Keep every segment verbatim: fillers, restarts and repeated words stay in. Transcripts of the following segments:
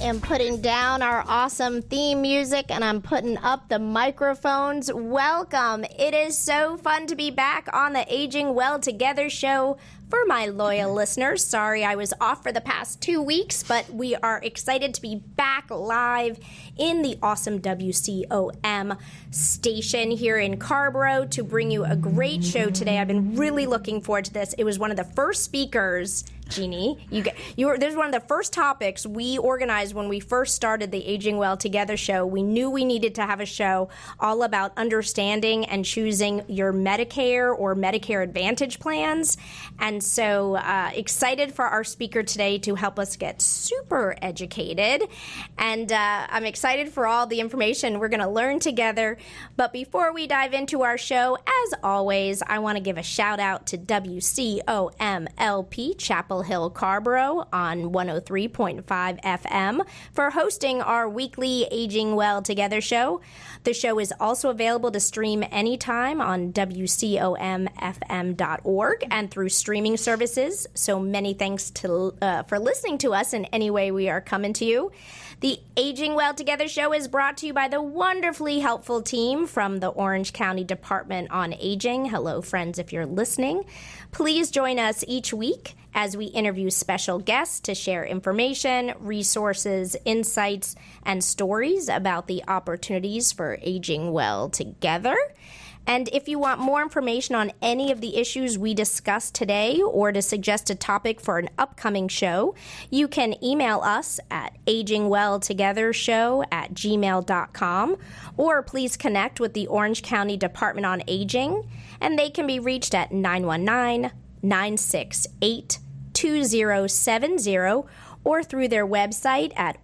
am putting down our awesome theme music and I'm putting up the microphones. Welcome. It is so fun to be back on the Aging Well Together show. For my loyal listeners, sorry I was off for the past two weeks, but we are excited to be back live in the awesome W C O M station here in Carrboro to bring you a great show today. I've been really looking forward to this. It was one of the first speakers, Jeannie. You get, you were, there's one of the first topics we organized when we first started the Aging Well Together show. We knew we needed to have a show all about understanding and choosing your Medicare or Medicare Advantage plans. And so uh, excited for our speaker today to help us get super educated. And uh, I'm excited for all the information we're going to learn together. But before we dive into our show, as always, I want to give a shout out to W C O M L P Chapel Hill Carrboro on one oh three point five F M for hosting our weekly Aging Well Together show. The show is also available to stream anytime on W C O M F M dot org and through streaming services. So many thanks to uh, for listening to us in any way we are coming to you. The Aging Well Together show is brought to you by the wonderfully helpful team from the Orange County Department on Aging. Hello, friends, if you're listening. Please join us each week as we interview special guests to share information, resources, insights, and stories about the opportunities for aging well together. And if you want more information on any of the issues we discussed today or to suggest a topic for an upcoming show, you can email us at aging well together show at gmail dot com, or please connect with the Orange County Department on Aging, and they can be reached at nine one nine, nine six eight, two zero seven zero or through their website at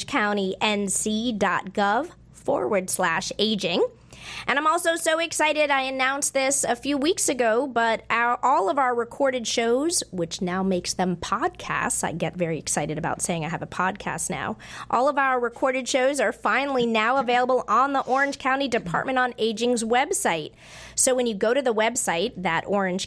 orangecountync.gov forward slash aging. And I'm also so excited. I announced this a few weeks ago, but our, all of our recorded shows, which now makes them podcasts, I get very excited about saying I have a podcast now. All of our recorded shows are finally now available on the Orange County Department on Aging's website. So when you go to the website, that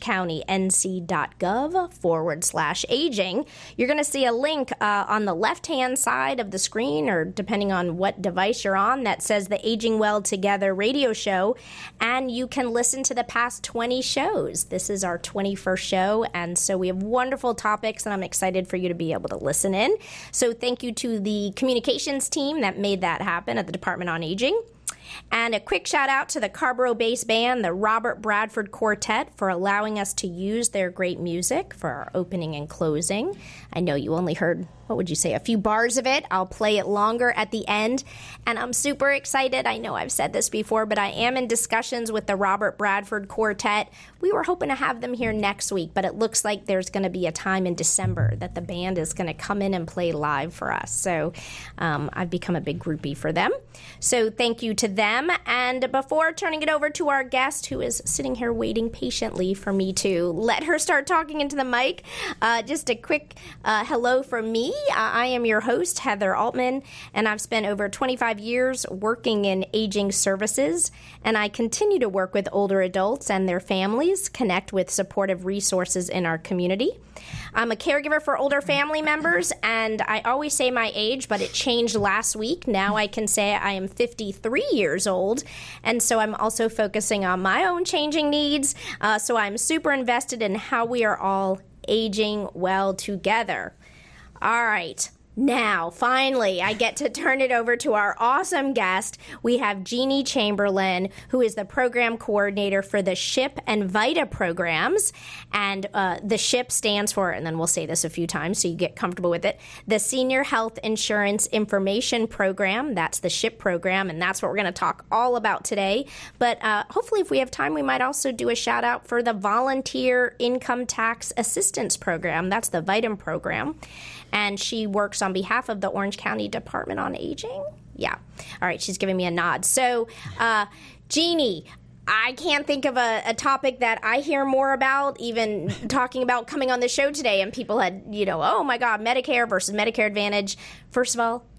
orangecountync.gov forward slash aging, you're going to see a link uh, on the left-hand side of the screen, or depending on what device you're on, that says the Aging Well Together radio show, and you can listen to the past twenty shows. This is our twenty-first show, and so we have wonderful topics, and I'm excited for you to be able to listen in. So thank you to the communications team that made that happen at the Department on Aging. And a quick shout out to the Carrboro-based band, the Robert Bradford Quartet, for allowing us to use their great music for our opening and closing. I know you only heard, what would you say, a few bars of it. I'll play it longer at the end. And I'm super excited. I know I've said this before, but I am in discussions with the Robert Bradford Quartet. We were hoping to have them here next week, but it looks like there's going to be a time in December that the band is going to come in and play live for us. So um, I've become a big groupie for them. So thank you to them. And before turning it over to our guest, who is sitting here waiting patiently for me to let her start talking into the mic, uh, just a quick uh, hello from me. Uh, I am your host, Heather Altman, and I've spent over twenty-five years working in aging services, and I continue to work with older adults and their families, connect with supportive resources in our community. I'm a caregiver for older family members, and I always say my age, but it changed last week. Now I can say I am fifty-three years old, and so I'm also focusing on my own changing needs. Uh, so I'm super invested in how we are all aging well together. All right. Now, finally, I get to turn it over to our awesome guest. We have Jeannie Chamberlain, who is the program coordinator for the SHIP and VITA programs. And uh, the SHIP stands for, and then we'll say this a few times so you get comfortable with it, the Senior Health Insurance Information Program. That's the SHIP program, and that's what we're going to talk all about today. But uh, hopefully, if we have time, we might also do a shout out for the Volunteer Income Tax Assistance Program. That's the VITA program. And she works on behalf of the Orange County Department on Aging. Yeah. All right. She's giving me a nod. So, uh, Jeannie, I can't think of a, a topic that I hear more about, even talking about coming on the show today. And people had, you know, oh, my God, Medicare versus Medicare Advantage. First of all,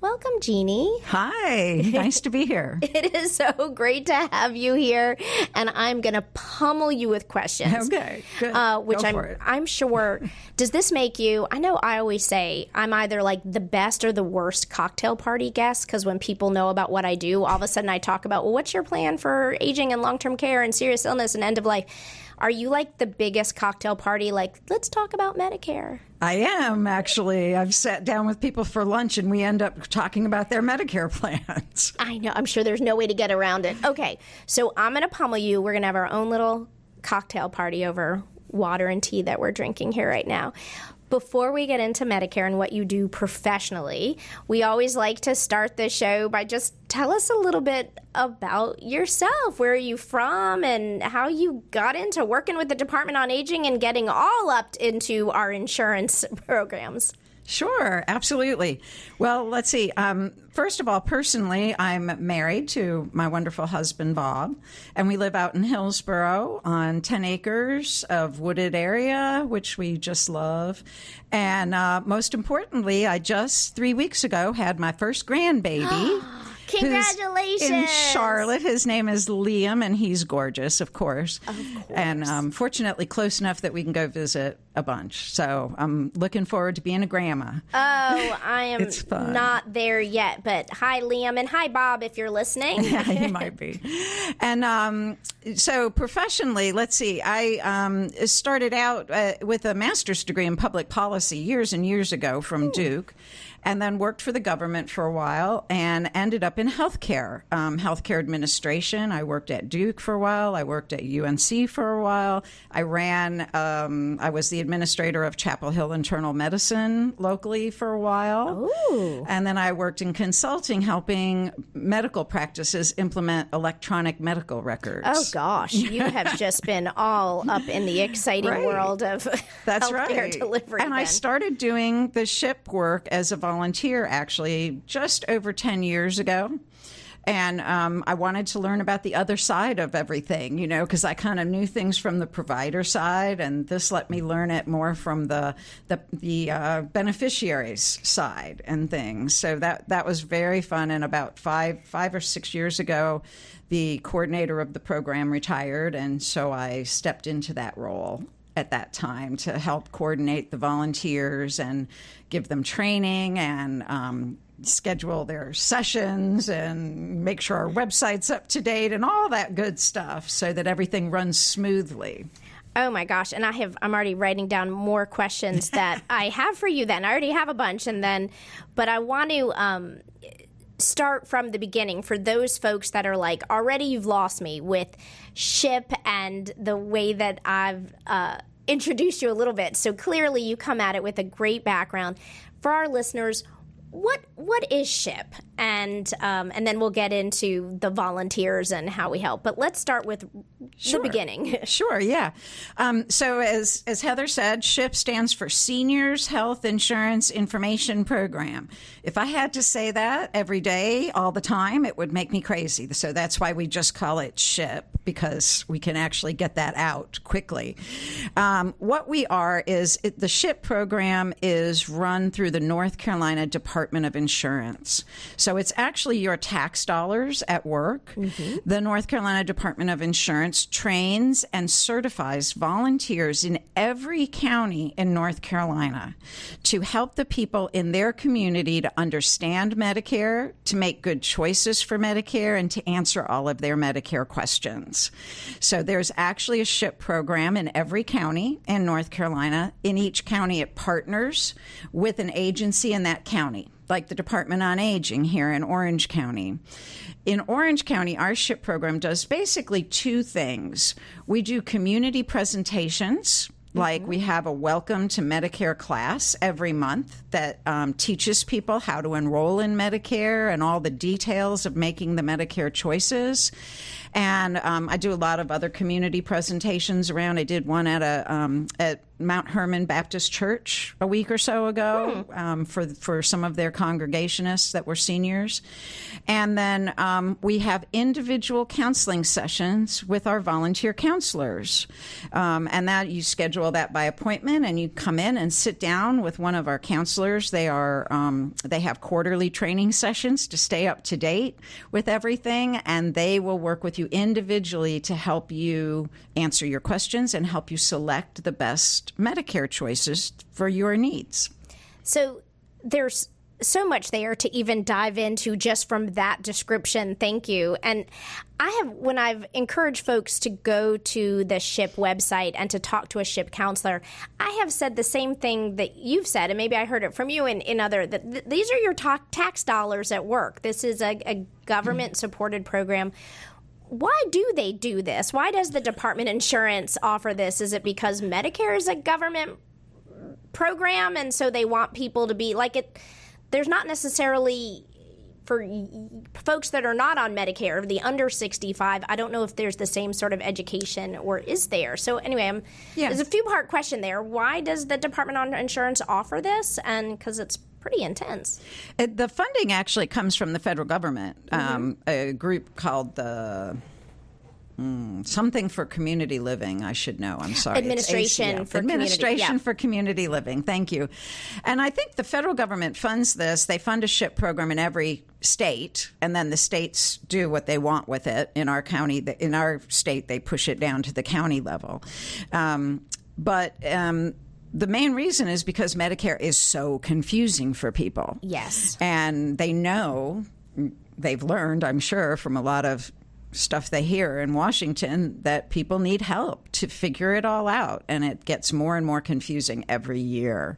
Welcome, Jeannie. Hi. Nice to be here. It is so great to have you here, and I'm going to pummel you with questions. Okay, good. Uh, which Go I'm, for it. I'm sure, does this make you, I know I always say I'm either like the best or the worst cocktail party guest, because when people know about what I do, all of a sudden I talk about, well, what's your plan for aging and long-term care and serious illness and end of life? Are you like the biggest cocktail party, like, let's talk about Medicare? I am, actually. I've sat down with people for lunch, and we end up talking about their Medicare plans. I know. I'm sure there's no way to get around it. Okay, so I'm going to pummel you. We're going to have our own little cocktail party over water and tea that we're drinking here right now. Before we get into Medicare and what you do professionally, we always like to start the show by just tell us a little bit about yourself. Where are you from and how you got into working with the Department on Aging and getting all up into our insurance programs? Sure, absolutely. Well, let's see. Um, first of all, personally, I'm married to my wonderful husband, Bob, and we live out in Hillsborough on ten acres of wooded area, which we just love. And uh, most importantly, I just three weeks ago had my first grandbaby. Congratulations. In Charlotte. His name is Liam, and he's gorgeous, of course. Of course. And um, fortunately close enough that we can go visit a bunch. So I'm looking forward to being a grandma. Oh, I am It's fun. not there yet. But hi, Liam, and hi, Bob, if you're listening. Yeah, he might be. And um, so professionally, let's see, I um, started out uh, with a master's degree in public policy years and years ago from Ooh. Duke. And then worked for the government for a while and ended up in healthcare, um, healthcare administration. I worked at Duke for a while. I worked at U N C for a while. I ran, um, I was the administrator of Chapel Hill Internal Medicine locally for a while. Ooh. And then I worked in consulting, helping medical practices implement electronic medical records. Oh, gosh. You have just been all up in the exciting Right. world of That's healthcare right. delivery. And then. I started doing the ship work as a volunteer, actually, just over ten years ago. And um, I wanted to learn about the other side of everything, you know, because I kind of knew things from the provider side, and this let me learn it more from the the, the uh, beneficiaries side and things. So that that was very fun. And about five five or six years ago, the coordinator of the program retired, and so I stepped into that role at that time to help coordinate the volunteers and give them training and um, schedule their sessions and make sure our website's up to date and all that good stuff so that everything runs smoothly. Oh my gosh, and I have I'm already writing down more questions that I have for you then. I already have a bunch and then but I want to um start from the beginning for those folks that are like, already you've lost me with SHIP and the way that I've uh, introduced you a little bit. So clearly you come at it with a great background. For our listeners, what what is SHIP? And um, and then we'll get into the volunteers and how we help. But let's start with Sure. the beginning. Sure, yeah. Um, so as as Heather said, SHIP stands for Seniors Health Insurance Information Program. If I had to say that every day, all the time, it would make me crazy. So that's why we just call it SHIP, because we can actually get that out quickly. Um, what we are is it, the SHIP program is run through the North Carolina Department of Insurance. So it's actually your tax dollars at work. Mm-hmm. The North Carolina Department of Insurance trains and certifies volunteers in every county in North Carolina to help the people in their community to understand Medicare, to make good choices for Medicare, and to answer all of their Medicare questions. So there's actually a SHIP program in every county in North Carolina. In each county, it partners with an agency in that county, like the Department on Aging here in Orange County. In Orange County, our SHIP program does basically two things. We do community presentations, like mm-hmm. we have a Welcome to Medicare class every month that um, teaches people how to enroll in Medicare and all the details of making the Medicare choices. And um, I do a lot of other community presentations around. I did one at a um, at Mount Hermon Baptist Church a week or so ago hmm. um, for for some of their congregationists that were seniors. And then um, we have individual counseling sessions with our volunteer counselors. Um, and that you schedule that by appointment, and you come in and sit down with one of our counselors. They are um, they have quarterly training sessions to stay up to date with everything, and they will work with you individually to help you answer your questions and help you select the best Medicare choices for your needs. So there's so much there to even dive into just from that description. Thank you. And I have, when I've encouraged folks to go to the SHIP website and to talk to a SHIP counselor, I have said the same thing that you've said, and maybe I heard it from you in, in other, that th- these are your ta- tax dollars at work. This is a, a government-supported program. Why do they do this? Why does the Department of Insurance offer this? Is it because Medicare is a government program, and so they want people to be like it? There's not necessarily, for folks that are not on Medicare, the under sixty-five, I don't know if there's the same sort of education, or is there? So anyway, I'm, yeah. there's a few-part question there. Why does the Department of Insurance offer this? And because it's pretty intense. It, the funding actually comes from the federal government, mm-hmm. um, a group called the... Mm, something for community living, I should know. I'm sorry. Administration for Administration community, yeah. for community living. Thank you. And I think the federal government funds this. They fund a SHIP program in every state, and then the states do what they want with it. In our county, in our state, they push it down to the county level. Um, but um, the main reason is because Medicare is so confusing for people. Yes. And they know, they've learned, I'm sure, from a lot of stuff they hear in Washington, that people need help to figure it all out, and it gets more and more confusing every year.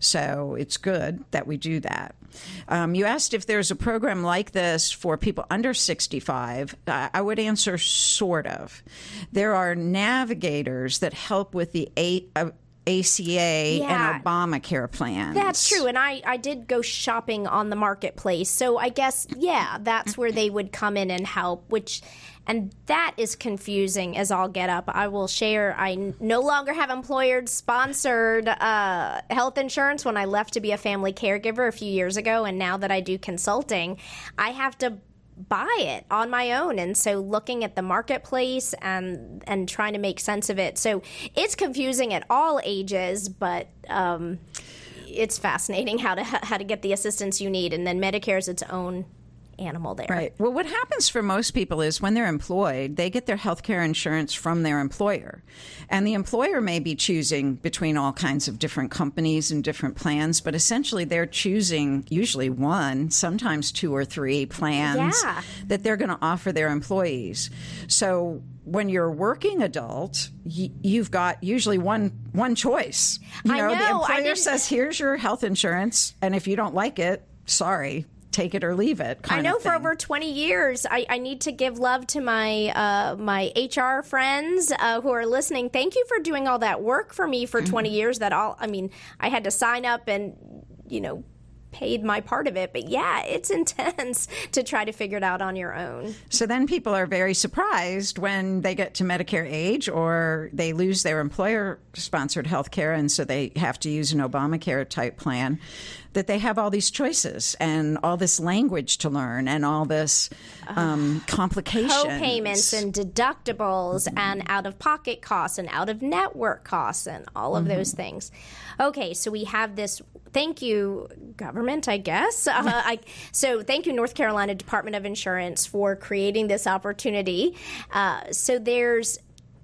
So it's good that we do that. Um, you asked if there's a program like this for people under sixty-five. Uh, I would answer sort of. There are navigators that help with the eight. Uh, A C A yeah. and Obamacare plans. That's true. And I, I did go shopping on the marketplace. So I guess, yeah, that's where they would come in and help, which, and that is confusing as all get up. I will share, I no longer have employer-sponsored uh, health insurance when I left to be a family caregiver a few years ago. And now that I do consulting, I have to buy it on my own. And so looking at the marketplace and and trying to make sense of it. So it's confusing at all ages, but um, it's fascinating how to how to get the assistance you need. And then Medicare is its own animal there. Right. Well, what happens for most people is when they're employed, they get their health care insurance from their employer. And the employer may be choosing between all kinds of different companies and different plans, but essentially they're choosing usually one, sometimes two or three plans yeah. that they're going to offer their employees. So when you're a working adult, y- you've got usually one one choice. You know, I know. The employer I says, here's your health insurance, and if you don't like it, sorry. Take it or leave it. I know of for thing. over twenty years, I, I need to give love to my uh, my H R friends uh, who are listening. Thank you for doing all that work for me for mm-hmm. twenty years. That all, I mean, I had to sign up and, you know, paid my part of it. But yeah, it's intense to try to figure it out on your own. So then people are very surprised when they get to Medicare age or they lose their employer-sponsored health care, and so they have to use an Obamacare type plan, that they have all these choices and all this language to learn and all this um, complications. Co-payments and deductibles mm-hmm. and out-of-pocket costs and out-of-network costs and all of mm-hmm. those things. Okay, so we have this. Thank you, government, I guess. Uh, I, so thank you, North Carolina Department of Insurance, for creating this opportunity. Uh, so there's,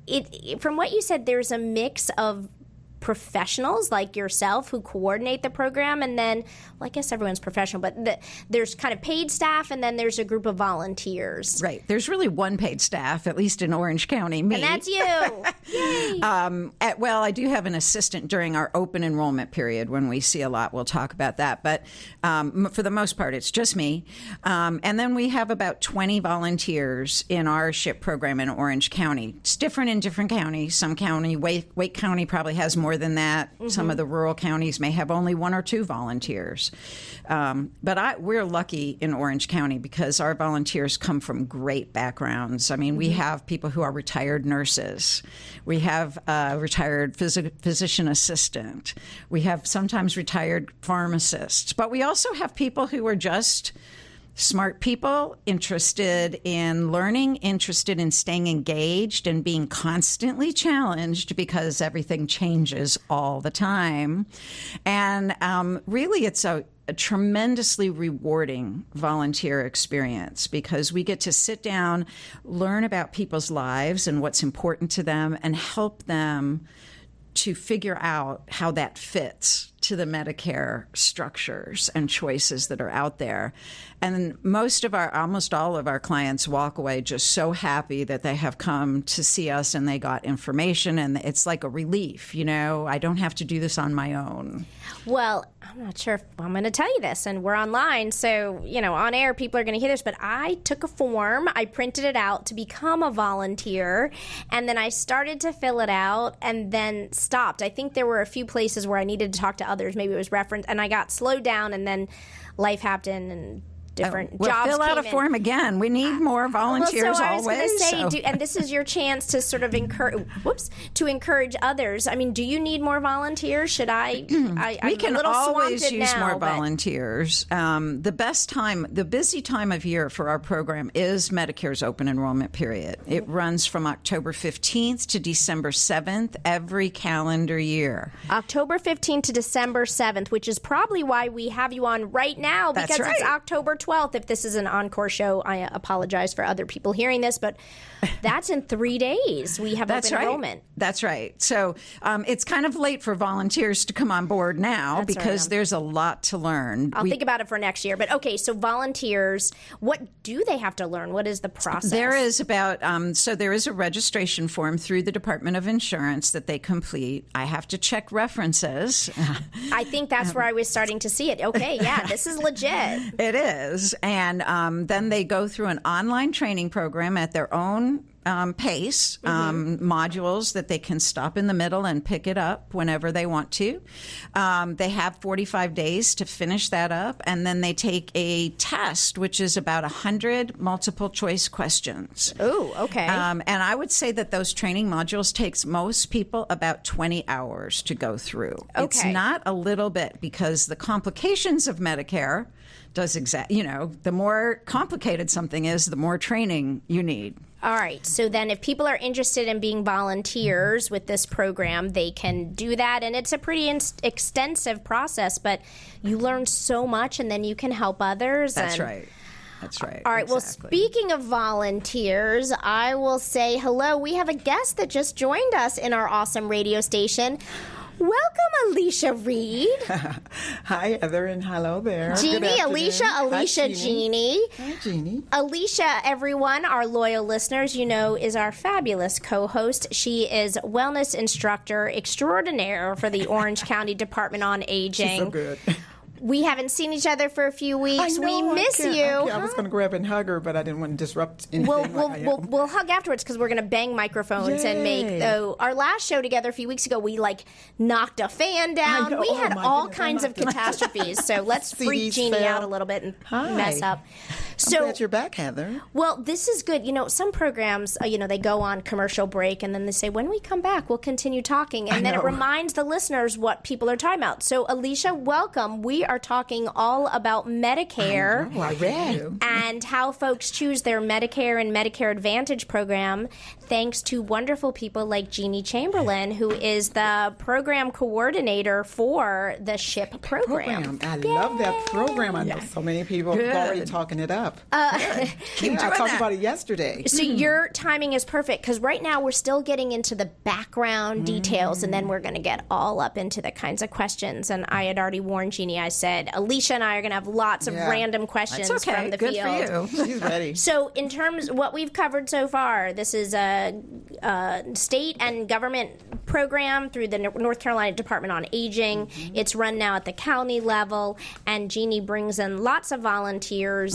it from what you said, there's a mix of professionals like yourself who coordinate the program, and then, well, I guess everyone's professional, but the, there's kind of paid staff, and then there's a group of volunteers. Right. There's really one paid staff, at least in Orange County, me. And that's you. Yay. Um, at, well, I do have an assistant during our open enrollment period when we see a lot. We'll talk about that. But um, for the most part, it's just me. Um, and then we have about twenty volunteers in our SHIP program in Orange County. It's different in different counties. Some county, Wake, Wake County probably has more more than that. Mm-hmm. Some of the rural counties may have only one or two volunteers. Um, but I, we're lucky in Orange County because our volunteers come from great backgrounds. I mean, mm-hmm. we have people who are retired nurses. We have a retired phys- physician assistant. We have sometimes retired pharmacists. But we also have people who are just smart people, interested in learning, interested in staying engaged and being constantly challenged because everything changes all the time. And um, really, it's a a tremendously rewarding volunteer experience because we get to sit down, learn about people's lives and what's important to them, and help them to figure out how that fits to the Medicare structures and choices that are out there. And most of our, almost all of our clients walk away just so happy that they have come to see us and they got information, and it's like a relief, you know, I don't have to do this on my own. Well, I'm not sure if I'm going to tell you this, and we're online, so, you know, on air, people are going to hear this, but I took a form, I printed it out to become a volunteer, and then I started to fill it out and then stopped. I think there were a few places where I needed to talk to others, maybe it was reference, and I got slowed down, and then life happened, and different oh, well, jobs fill out a in. form again. We need more volunteers well, so I was always. going to say, so. do, and this is your chance to sort of encourage, whoops, to encourage others. I mean, do you need more volunteers? Should I? I we I'm can a little always use now, more but... volunteers. Um, the best time, the busy time of year for our program is Medicare's open enrollment period. It runs from October fifteenth to December seventh every calendar year. October fifteenth to December seventh, which is probably why we have you on right now, because That's right. it's October twelfth. If this is an encore show, I apologize for other people hearing this, but that's in three days. We have That's open right. enrollment. That's right. So um, it's kind of late for volunteers to come on board now That's because right. there's a lot to learn. I'll we, think about it for next year. But okay, so volunteers, what do they have to learn? What is the process? There is about, um, so there is a registration form through the Department of Insurance that they complete. I have to check references. I think that's where I was starting to see it. Okay, yeah, this is legit. It is. And um, then they go through an online training program at their own Um, pace, um, mm-hmm. modules that they can stop in the middle and pick it up whenever they want to. Um, they have forty-five days to finish that up, and then they take a test, which is about one hundred multiple choice questions. Oh, okay. Um, and I would say that those training modules takes most people about twenty hours to go through. Okay. It's not a little bit, because the complications of Medicare does exact, you know, the more complicated something is, the more training you need. All right. So then if people are interested in being volunteers with this program, they can do that. And it's a pretty in- extensive process, but you learn so much, and then you can help others. That's and- right. That's right. All right. Exactly. Well, speaking of volunteers, I will say hello. We have a guest that just joined us in our awesome radio station. Welcome, Alicia Reed. Hi, Heather, and hello there. Jeannie, Alicia, Alicia, Hi, Jeannie. Hi, Jeannie. Alicia, everyone, our loyal listeners, you know, is our fabulous co-host. She is wellness instructor extraordinaire for the Orange County Department on Aging. She's so good. We haven't seen each other for a few weeks. I know, we miss I can't, you. I, can't. I was going to grab and hug her, but I didn't want to disrupt anything. We'll, like we'll, I we'll, am. we'll hug afterwards because we're going to bang microphones and make. Yay. Oh, our last show together a few weeks ago, we like knocked a fan down. know. We Oh, had my all goodness, kinds I of knocked it. catastrophes. So let's freak C Ds Jeannie fell. out a little bit and Hi. mess up. I'm So glad you're back, Heather. well, this is good. You know, some programs, uh, you know, they go on commercial break and then they say, when we come back, we'll continue talking. And I then it know. reminds the listeners what people are talking about. So, Alicia, welcome. We are talking all about Medicare. Oh, I read. And how folks choose their Medicare and Medicare Advantage program, thanks to wonderful people like Jeannie Chamberlain, who is the program coordinator for the SHIP program. Program. I love that program. I know so many people Good. are already talking it up. Uh, Keep yeah, I doing talked that. about it yesterday. So your timing is perfect, because right now we're still getting into the background details, and then we're going to get all up into the kinds of questions. And I had already warned Jeannie. I said, Alicia and I are going to have lots of Yeah. random questions That's okay. from the Good field. for you. She's ready. So, in terms of what we've covered so far, this is a, a state and government program through the North Carolina Department on Aging. Mm-hmm. It's run now at the county level, and Jeannie brings in lots of volunteers, mm-hmm. and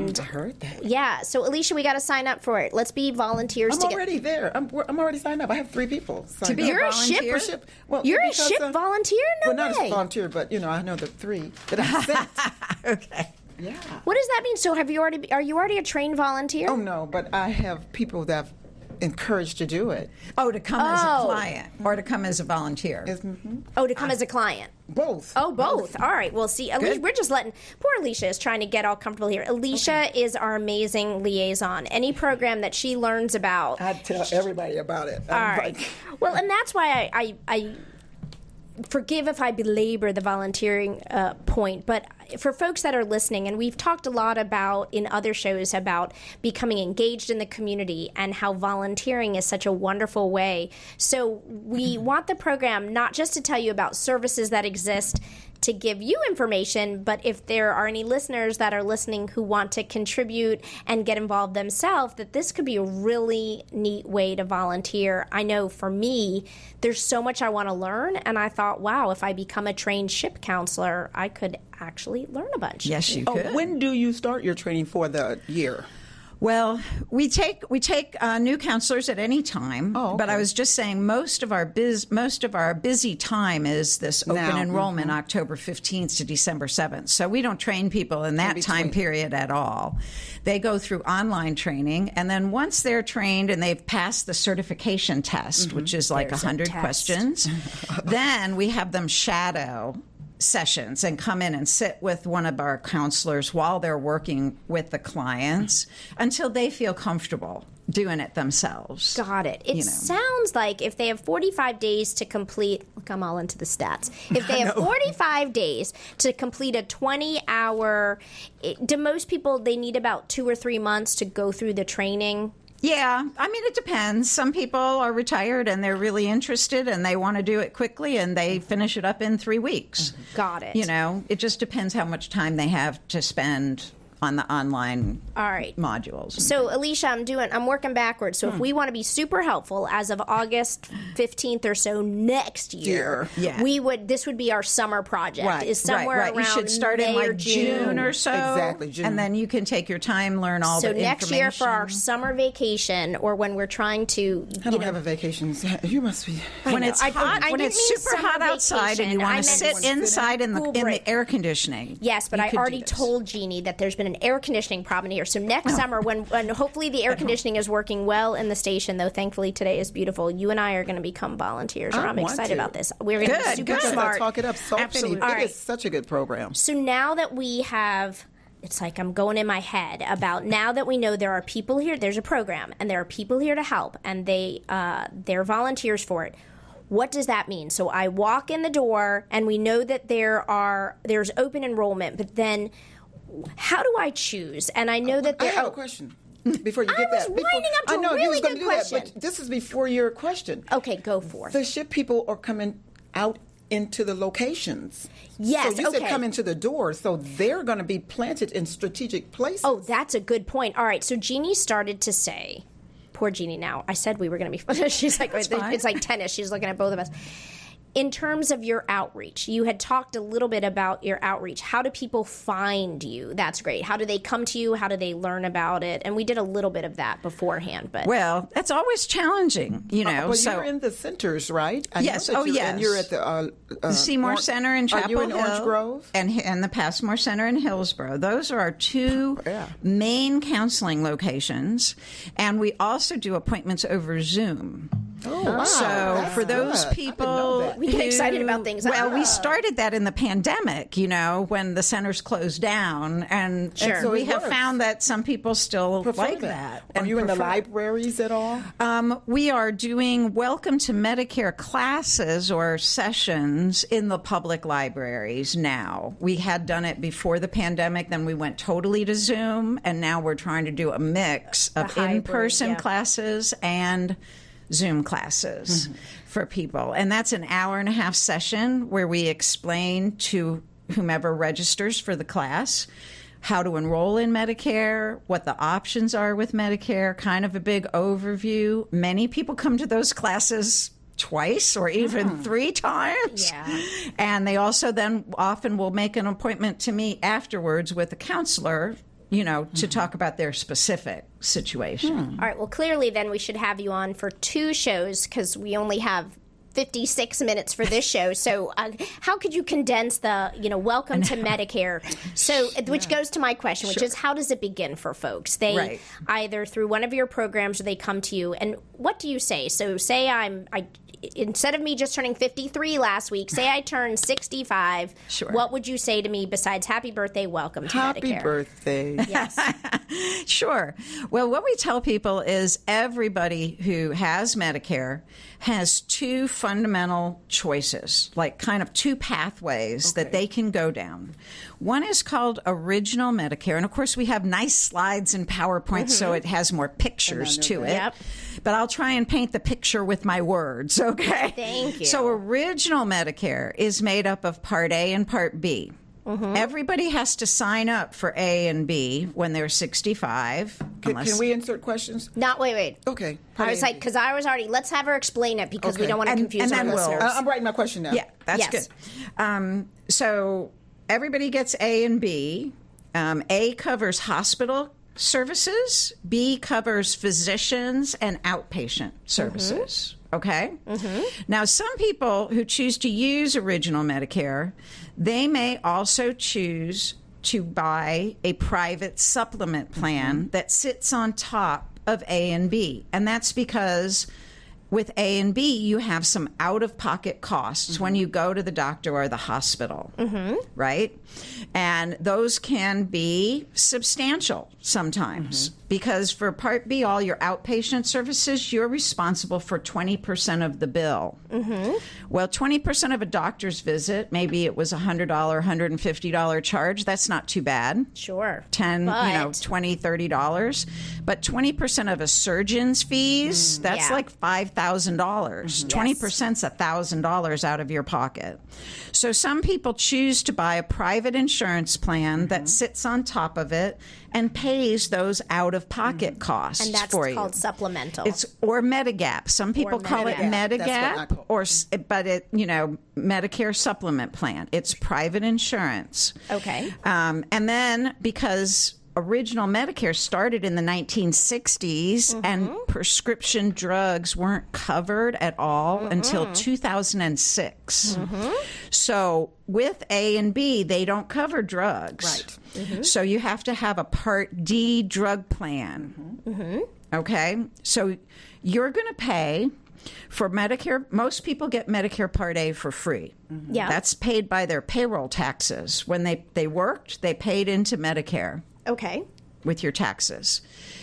And I heard that. yeah, so Alicia, we got to sign up for it. Let's be volunteers. I'm to already get- there. I'm, I'm already signed up. I have three people signed be up. a You're a ship. volunteer? For ship. Well, You're a because, ship uh, volunteer? No well, not way. as a volunteer, but you know, I know the three that I sent. Okay. Yeah. What does that mean? So have you already? Are you already a trained volunteer? Oh no, but I have people that I've encouraged to do it. Oh, to come as a Oh. client or to come as a volunteer. It's, mhm. Oh, to come as a client. Both. Oh, both. All right. Well, see, Alicia, Good. we're just letting poor Alicia is trying to get all comfortable here. Alicia is our amazing liaison. Any program that she learns about, I tell everybody about it. all I'm right. like, Well, and that's why I, I, I forgive if I belabor the volunteering uh, point, but for folks that are listening, and we've talked a lot about in other shows about becoming engaged in the community and how volunteering is such a wonderful way. So we want the program not just to tell you about services that exist to give you information, but if there are any listeners that are listening who want to contribute and get involved themselves, that this could be a really neat way to volunteer. I know for me, there's so much I want to learn, and I thought, wow, if I become a trained ship counselor, I could actually learn a bunch. Yes, you oh, could. when do you start your training for the year? Well, we take we take uh, new counselors at any time. Oh, But I okay. was just saying most of our biz most of our busy time is this open Now, enrollment, October fifteenth to December seventh. So we don't train people in that time between. period at all. They go through online training, and then once they're trained and they've passed the certification test, which is like There's a a hundred test. questions, then we have them shadow sessions and come in and sit with one of our counselors while they're working with the clients until they feel comfortable doing it themselves. Got it. It You know. sounds like if they have forty-five days to complete, look, I'm all into the stats. If they have forty-five days to complete a twenty hour, it, do most people, they need about two or three months to go through the training? Yeah, I mean, it depends. Some people are retired and they're really interested and they want to do it quickly and they finish it up in three weeks. Got it. You know, it just depends how much time they have to spend on the online All right. modules. So, Alicia, I'm doing. I'm working backwards. So, if we want to be super helpful, as of August fifteenth or so next year, Yeah. we would. This would be our summer project. Right, Is somewhere right, right. around You should start May in or like June or so. Exactly, June. And then you can take your time, learn all So the next year for our information. summer vacation, or when we're trying to, I you don't know, have a vacation. You must be. When know. it's I- hot, I when didn't it's mean super summer hot outside and you vacation. I want to meant sit inside in the pool in break. the air conditioning. Yes, but you I could do already this. told Jeannie that there's been an air conditioning problem here. So next summer, when, when hopefully the air conditioning is working well in the station, though thankfully today is beautiful, you and I are going to become volunteers. Or I I'm want excited to. about this. We're going to be Good, super good. Because I smart. talk it up so Absolutely. many. All It right. is such a good program. So now that we have, it's like I'm going in my head about now that we know there are people here, there's a program, and there are people here to help, and they uh, they're volunteers for it. What does that mean? So I walk in the door, and we know that there are there's open enrollment, but then how do I choose? And I know that I there. have oh, a question. Before you I get was that, before, winding up to I a know you really was gonna good do that, question. but this is before your question. Okay, go for it. The ship people are coming out into the locations. Yes, So you okay. said come into the door, so they're going to be planted in strategic places. Oh, that's a good point. All right, so Jeannie started to say, poor Jeannie now, I said we were going to be, she's like, it's fine. like tennis. She's looking at both of us. In terms of your outreach, you had talked a little bit about your outreach. How do people find you? That's great. How do they come to you? How do they learn about it? And we did a little bit of that beforehand, but Well, that's always challenging, you know. But so you're in the centers, right? I know Yes. that Oh, you're, yes. And you're at the uh, uh, the Seymour Orange- Center in Chapel Are you in Hill Orange Grove? and and the Passmore Center in Hillsborough. Those are our two Yeah. main counseling locations, and we also do appointments over Zoom. Oh, wow. So That's for those good. I didn't know people, that. We get who- excited about things like Well, that. we started that in the pandemic, you know, when the centers closed down, and, Sure. and So we it have works. found that some people still Prefer like that. Are and you in the prefer- libraries at all? Um, we are doing Welcome to Medicare classes or sessions in the public libraries now. We had done it before the pandemic, then we went totally to Zoom, and now we're trying to do a mix of hybrid, in-person yeah. classes and Zoom classes Mm-hmm. for people. And that's an hour and a half session where we explain to whomever registers for the class how to enroll in Medicare, what the options are with Medicare, kind of a big overview. Many people come to those classes twice or even three times. Yeah. And they also then often will make an appointment to meet afterwards with a counselor you know, to talk about their specific situation. All right. Well, clearly, then we should have you on for two shows because we only have fifty-six minutes for this show. So uh, how could you condense the, you know, welcome to Medicare? So, which yeah. goes to my question, which sure. is how does it begin for folks? They right. either through one of your programs or they come to you. And what do you say? So say I'm, I, instead of me just turning fifty-three last week, say I turned sixty-five. Sure. What would you say to me besides happy birthday, welcome to happy Medicare? Happy birthday. Yes. Sure. Well, what we tell people is everybody who has Medicare has two fundamental choices, like kind of two pathways okay. that they can go down. One is called Original Medicare. And of course, we have nice slides and PowerPoint, mm-hmm. so it has more pictures to it. Yep. But I'll try and paint the picture with my words, okay? Thank you. So Original Medicare is made up of Part A and Part B. Mm-hmm. Everybody has to sign up for A and B when they're sixty-five. Can, unless... can we insert questions? Not, wait, wait. Okay. I was like, because I was already, let's have her explain it because okay. we don't want to confuse and our we'll, listeners. Uh, I'm writing my question now. Yeah, that's yes. good. Um, so everybody gets A and B. Um, A covers hospital services. B covers physicians and outpatient services. Mm-hmm. Okay? Mm-hmm. Now, some people who choose to use Original Medicare, they may also choose to buy a private supplement plan mm-hmm. that sits on top of A and B. And that's because with A and B, you have some out-of-pocket costs mm-hmm. when you go to the doctor or the hospital, mm-hmm. right? And those can be substantial sometimes mm-hmm. because for Part B, all your outpatient services, you're responsible for twenty percent of the bill. Mm-hmm. Well, twenty percent of a doctor's visit, maybe it was a one hundred dollars, one hundred fifty dollars charge. That's not too bad. Sure. ten, but... you know, twenty dollars, thirty dollars. But twenty percent of a surgeon's fees, mm, that's yeah. like five thousand dollars. Mm-hmm. twenty percent is one thousand dollars out of your pocket. So some people choose to buy a private insurance plan mm-hmm. that sits on top of it and pays those out-of-pocket mm-hmm. costs and that's for you. And that's called supplemental. It's or Medigap. Some people call Medigap. it Medigap, call. or but it you know Medicare supplement plan. It's private insurance. Okay. Um, and then because Original Medicare started in the nineteen sixties mm-hmm. and prescription drugs weren't covered at all mm-hmm. until two thousand six. Mm-hmm. So with A and B, they don't cover drugs. Right. Mm-hmm. So you have to have a Part D drug plan. Mm-hmm. Okay? So you're going to pay for Medicare. Most people get Medicare Part A for free. Mm-hmm. Yeah. That's paid by their payroll taxes. When they, they worked, they paid into Medicare. Okay. With your taxes.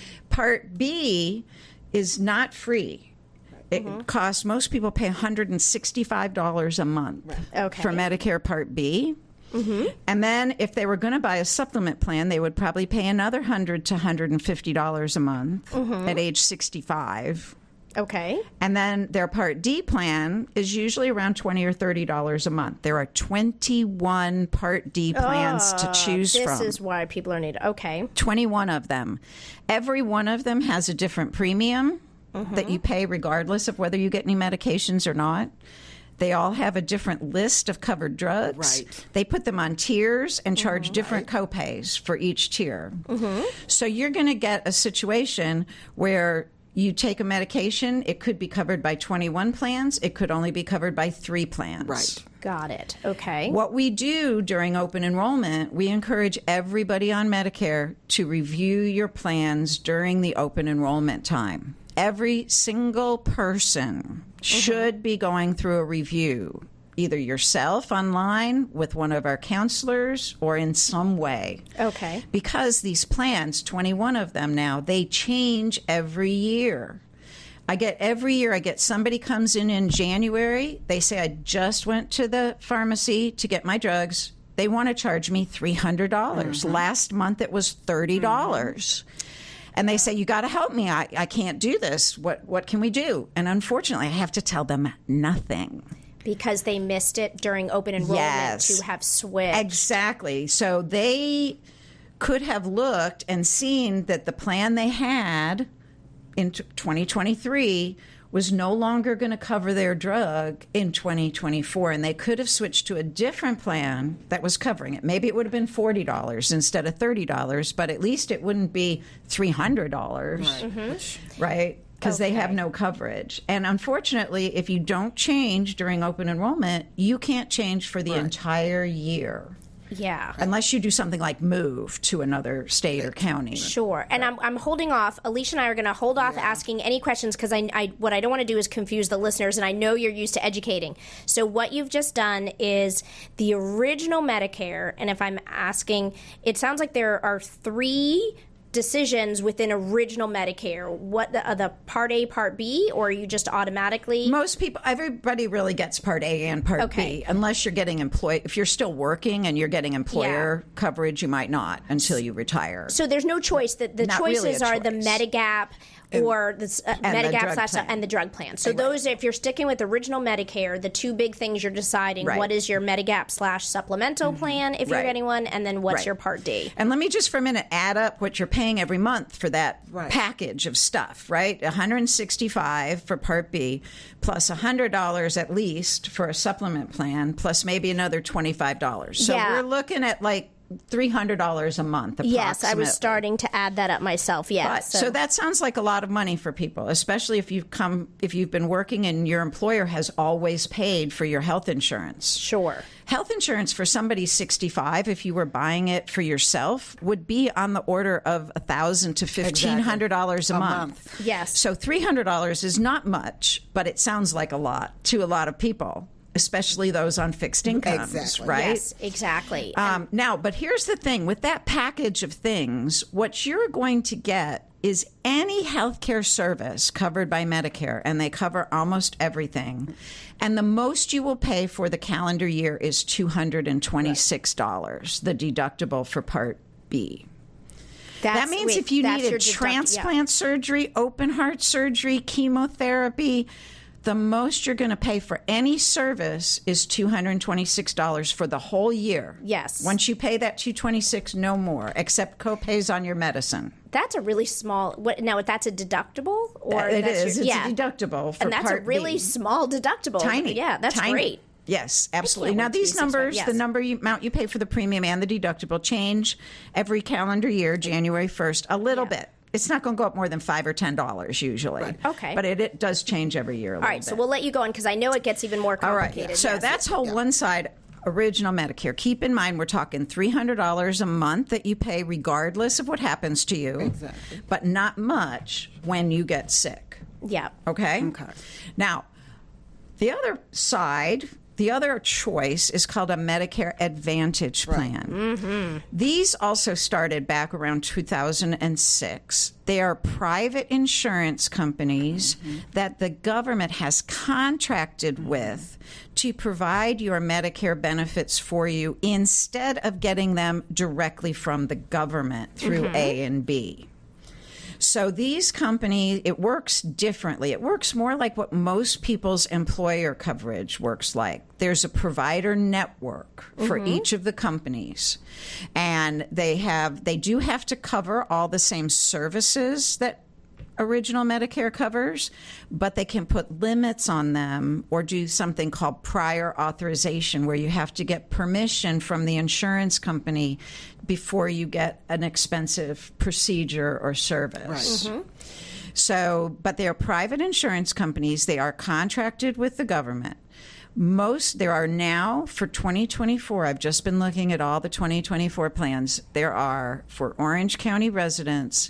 Part B is not free. It mm-hmm. costs, most people pay one hundred sixty-five dollars a month right. okay. for Medicare Part B. Mm-hmm. And then if they were going to buy a supplement plan, they would probably pay another one hundred dollars to one hundred fifty dollars a month mm-hmm. at age sixty-five. Okay. And then their Part D plan is usually around twenty dollars or thirty dollars a month. There are twenty-one Part D plans uh, to choose this from. This is why people are needed. Okay. twenty-one of them. Every one of them has a different premium mm-hmm. that you pay regardless of whether you get any medications or not. They all have a different list of covered drugs. Right. They put them on tiers and charge mm-hmm. different right. copays for each tier. Mm-hmm. So you're going to get a situation where you take a medication, it could be covered by twenty-one plans. It could only be covered by three plans. Right. Got it. Okay. What we do during open enrollment, we encourage everybody on Medicare to review your plans during the open enrollment time. Every single person mm-hmm. should be going through a review, either yourself online with one of our counselors or in some way. Okay. Because these plans, twenty-one of them now, they change every year. I get every year, I get somebody comes in in January. They say, I just went to the pharmacy to get my drugs. They want to charge me three hundred dollars. Mm-hmm. Last month it was thirty dollars. Mm-hmm. And they say, you got to help me. I, I can't do this. What What can we do? And unfortunately, I have to tell them nothing. Because they missed it during open enrollment yes. to have switched. Exactly. So they could have looked and seen that the plan they had in twenty twenty-three was no longer going to cover their drug in twenty twenty-four, and they could have switched to a different plan that was covering it. Maybe it would have been forty dollars instead of thirty dollars, but at least it wouldn't be three hundred dollars, Right. Mm-hmm. right? Because Okay. they have no coverage. And unfortunately, if you don't change during open enrollment, you can't change for the Right. entire year. Yeah. Unless you do something like move to another state or county. Sure. And I'm, I'm holding off. Alicia and I are going to hold off asking any questions because I, I, what I don't want to do is confuse the listeners, and I know you're used to educating. So what you've just done is the original Medicare, and if I'm asking, it sounds like there are three decisions within original Medicare. What the, uh, the Part A, Part B, or are you just automatically? Most people, everybody really gets Part A and Part Okay. B, unless you're getting employed. If you're still working and you're getting employer coverage, you might not until you retire. So there's no choice. The, the Not really choices a are the choice. Medigap or the uh, and the Medigap drug slash plan. and the drug plan. So those, if you're sticking with original Medicare, the two big things you're deciding: Right. what is your Medigap slash supplemental plan if you're Right. getting one, and then what's Right. your Part D. And let me just for a minute add up what you're paying every month for that Right. package of stuff, right? one hundred sixty-five dollars for Part B, plus one hundred dollars at least for a supplement plan, plus maybe another twenty-five dollars. So Yeah. we're looking at like three hundred dollars a month Yes, I was approximately. starting to add that up myself. Yeah. But, so. that sounds like a lot of money for people, especially if you've come if you've been working and your employer has always paid for your health insurance. Sure. Health insurance for somebody sixty-five, if you were buying it for yourself, would be on the order of one thousand dollars to fifteen hundred dollars a, A month. month. Yes. So three hundred dollars is not much, but it sounds like a lot to a lot of people, especially those on fixed incomes, Exactly. right? Yes, exactly. Um, now, but here's the thing with that package of things, what you're going to get is any healthcare service covered by Medicare, and they cover almost everything. And the most you will pay for the calendar year is two hundred twenty-six dollars, the deductible for Part B. That's, That means wait, if you that's your needed deduct- transplant surgery, open heart surgery, chemotherapy, the most you're going to pay for any service is two hundred twenty-six dollars for the whole year. Yes. Once you pay that two hundred twenty-six dollars, no more, except copays on your medicine. Yeah. That's a really small. What now? That's a deductible, or It that's is. Your, It's yeah. a deductible for and that's Part a really B. small deductible. Tiny. Yeah, that's Tiny. great. Yes, absolutely. can't Now, wait to be these sixty-five, numbers, yes. the number you, amount you pay for the premium and the deductible, change every calendar year, January first, a little Yeah. bit. It's not going to go up more than five or ten dollars usually. Okay. but it, it does change every year. A All little right, so bit. we'll let you go on because I know it gets even more All right. complicated. So yes. that's whole one side, original Medicare. Keep in mind, we're talking three hundred dollars a month that you pay regardless of what happens to you, Exactly. but not much when you get sick. yeah. Okay? Okay. Now, the other side, the other choice is called a Medicare Advantage plan. Mm-hmm. These also started back around two thousand six. They are private insurance companies Mm-hmm. that the government has contracted Mm-hmm. with to provide your Medicare benefits for you instead of getting them directly from the government through Mm-hmm. A and B. So these companies, it works differently. It works more like what most people's employer coverage works like. There's a provider network for each of the companies. And they have they do have to cover all the same services that original Medicare covers, but they can put limits on them or do something called prior authorization, where you have to get permission from the insurance company before you get an expensive procedure or service. Right. So, but they are private insurance companies. They are contracted with the government. Most, there are now for twenty twenty-four, I've just been looking at all the twenty twenty-four plans. There are, for Orange County residents,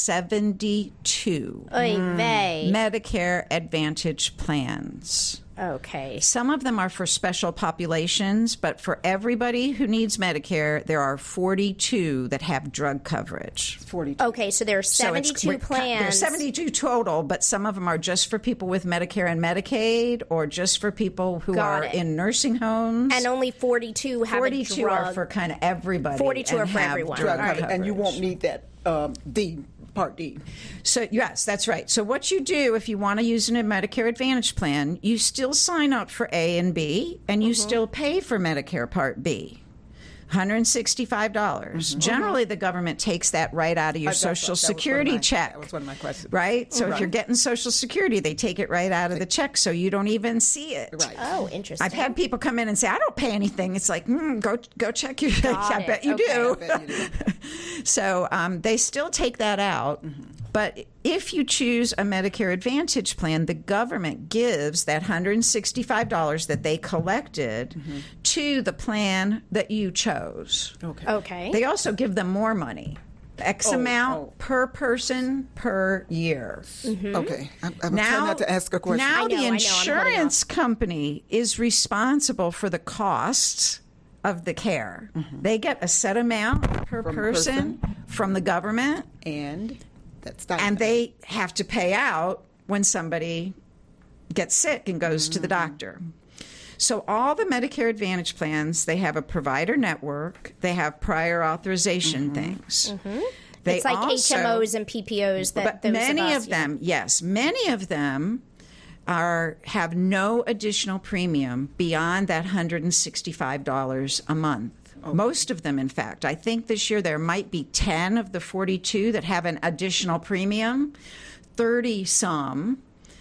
seventy-two Oy vey. Medicare Advantage plans. Okay. Some of them are for special populations, but for everybody who needs Medicare, there are forty-two that have drug coverage. forty-two. Okay, so there are So it's- seventy-two we're- plans. There's seventy-two total, but some of them are just for people with Medicare and Medicaid, or just for people who Got are it. in nursing homes. and only forty-two have forty-two a drug. are for kind of everybody. forty-two and are for have everyone. drug Drug coverage, and you coverage. won't need that um, D, Part D. So, yes, that's right. So, what you do if you want to use a Medicare Advantage plan, you still sign up for A and B, and you still pay for Medicare Part B. one hundred sixty-five dollars. Mm-hmm. Generally, the government takes that right out of your Uh, that's- Social that was Security one of my- check. That was one of my questions. Right? So Right. if you're getting Social Security, they take it right out of the check so you don't even see it. Right. Oh, interesting. I've had people come in and say, I don't pay anything. It's like, mm, go go check your Got I it. bet you Okay. do. I bet you do. So um, they still take that out. Mm-hmm. But if you choose a Medicare Advantage plan, the government gives that one hundred sixty-five dollars that they collected mm-hmm. to the plan that you chose. Okay. Okay. They also give them more money. X Oh, amount oh. per person per year. Mm-hmm. Okay. I'm, I'm trying not to ask a question. Now I know, the I know, I'm insurance company is responsible for the costs of the care. Mm-hmm. They get a set amount per From person, person. from the government, and that's and they have to pay out when somebody gets sick and goes Mm-hmm. to the doctor. So all the Medicare Advantage plans, they have a provider network, they have prior authorization Mm-hmm. things. Mm-hmm. They It's like also, H M Os and P P Os that but those many of, of, us, them, yes, many of them are have no additional premium beyond that one hundred sixty-five dollars a month. Okay. Most of them, in fact. I think this year there might be ten of the forty-two that have an additional premium, thirty some.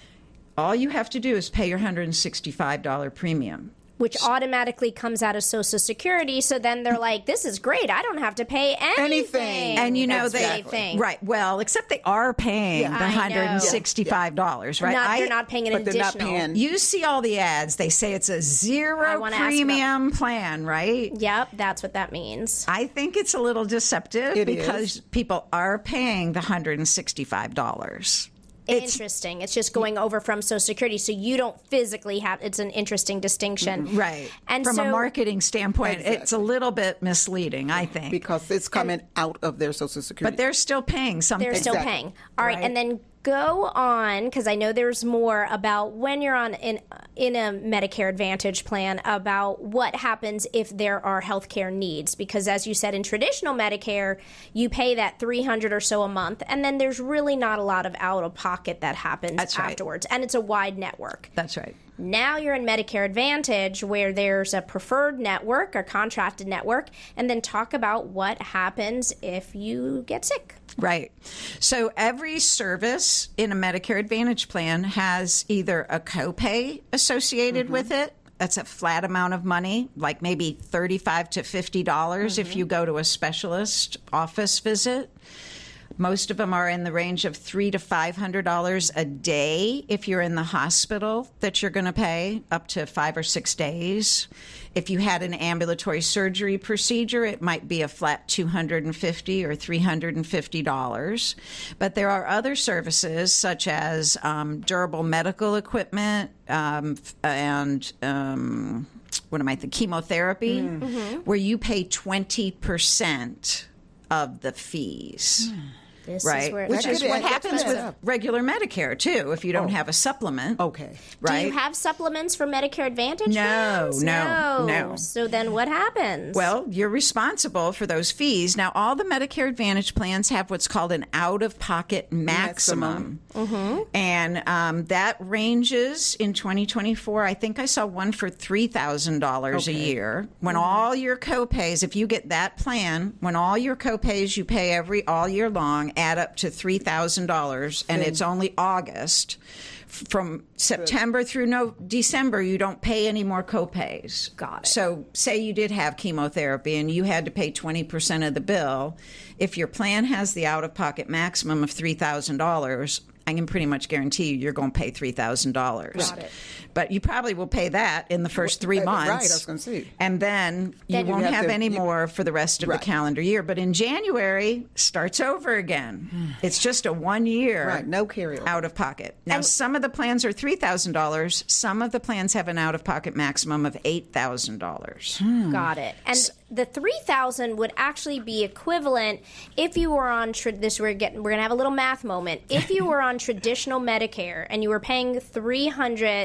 All you have to do is pay your one hundred sixty-five dollars premium. which automatically comes out of Social Security. So then they're like, this is great. I don't have to pay anything. Anything. And you know Exactly. they Thing. right. Well, except they are paying Yeah. the I know. one hundred sixty-five dollars, right? Not, I- they're not paying an but they're not additional. paying- You see all the ads. They say it's a I zero wanna ask premium plan, right? Yep, that's what that means. I think it's a little deceptive It because is. people are paying the one hundred sixty-five dollars. It's Interesting. It's just going over from Social Security, so you don't physically have. It's an interesting distinction, right. And From so, a marketing standpoint, it's a Exactly. little bit misleading, I think. because it's coming out of their Social Security. But they're still paying something. they're still Exactly. paying. All right, Right. and then go on because I know there's more about when you're on in in a Medicare Advantage plan about what happens if there are healthcare needs. Because as you said, in traditional Medicare, you pay that three hundred or so a month, and then there's really not a lot of out of pocket that happens That's right. afterwards, and it's a wide network. That's right. Now you're in Medicare Advantage where there's a preferred network or contracted network, and then talk about what happens if you get sick. Right. So every service in a Medicare Advantage plan has either a copay associated Mm-hmm. with it. That's a flat amount of money, like maybe thirty-five to fifty dollars Mm-hmm. if you go to a specialist office visit. Most of them are in the range of three to five hundred dollars a day if you're in the hospital that you're going to pay up to five or six days. If you had an ambulatory surgery procedure, it might be a flat two hundred fifty dollars or three hundred fifty dollars. But there are other services such as um, durable medical equipment um, and um, what am I? The chemotherapy, Mm-hmm. where you pay twenty percent of the fees. This Right, is where it which starts is That what could add happens with expensive. regular Medicare too. If you don't have a supplement, Okay. right? Do you have supplements for Medicare Advantage? No, plans? no, no. So then what happens? Well, you're responsible for those fees. Now, all the Medicare Advantage plans have what's called an out-of-pocket maximum, Maximum. and um, that ranges in twenty twenty-four. I think I saw one for three thousand dollars a Okay. year. When all your copays, if you get that plan, when all your copays you pay every all year long add up to three thousand dollars, and it's only August. From September through no December, you don't pay any more copays. Got it. So, say you did have chemotherapy and you had to pay twenty percent of the bill. If your plan has the out-of-pocket maximum of three thousand dollars, I can pretty much guarantee you you're going to pay three thousand dollars. Got it. But you probably will pay that in the first three Right, months. right, I was gonna say. And then you Then you won't have have to- any you- more for the rest of Right. the calendar year. But in January, starts over again. It's just a one year Right, no carryover. out of pocket. Now, some of the plans are three thousand dollars. Some of the plans have an out of pocket maximum of eight thousand dollars. Got it. And the three thousand would actually be equivalent if you were on tra- this. We're getting we're gonna have a little math moment. If you were on traditional Medicare and you were paying three hundred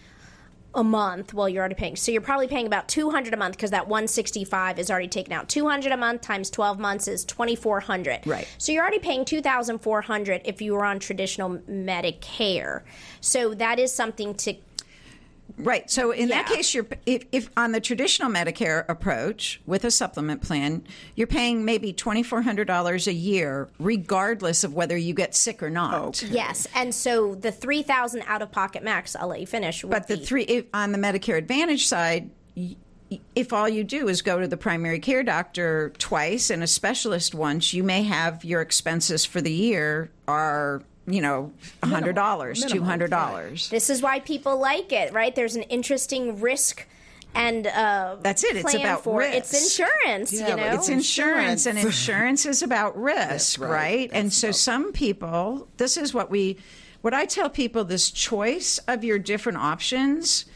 a month, well, you're already paying. So you're probably paying about two hundred a month because that one sixty-five is already taken out. two hundred a month times twelve months is twenty-four hundred. Right. So you're already paying two thousand four hundred if you were on traditional Medicare. So that is something to Right. So in Yeah. that case, you're if, if on the traditional Medicare approach with a supplement plan, you're paying maybe twenty-four hundred dollars a year, regardless of whether you get sick or not. Okay. Yes, and so the three thousand out of pocket max. I'll let you finish. would But the be- three if, on the Medicare Advantage side, y- if all you do is go to the primary care doctor twice and a specialist once, you may have your expenses for the year are, you know, one hundred dollars, Minimal, two hundred dollars. This is why people like it, right? There's an interesting risk and uh, That's it. It's plan about for it. risk. It's insurance, Yeah, you but know. It's insurance, and insurance is about risk, right. right? And That's so about- some people, this is what we, what I tell people, this choice of your different options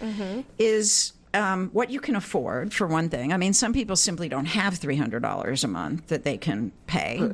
is um, what you can afford, for one thing. I mean, some people simply don't have three hundred dollars a month that they can pay.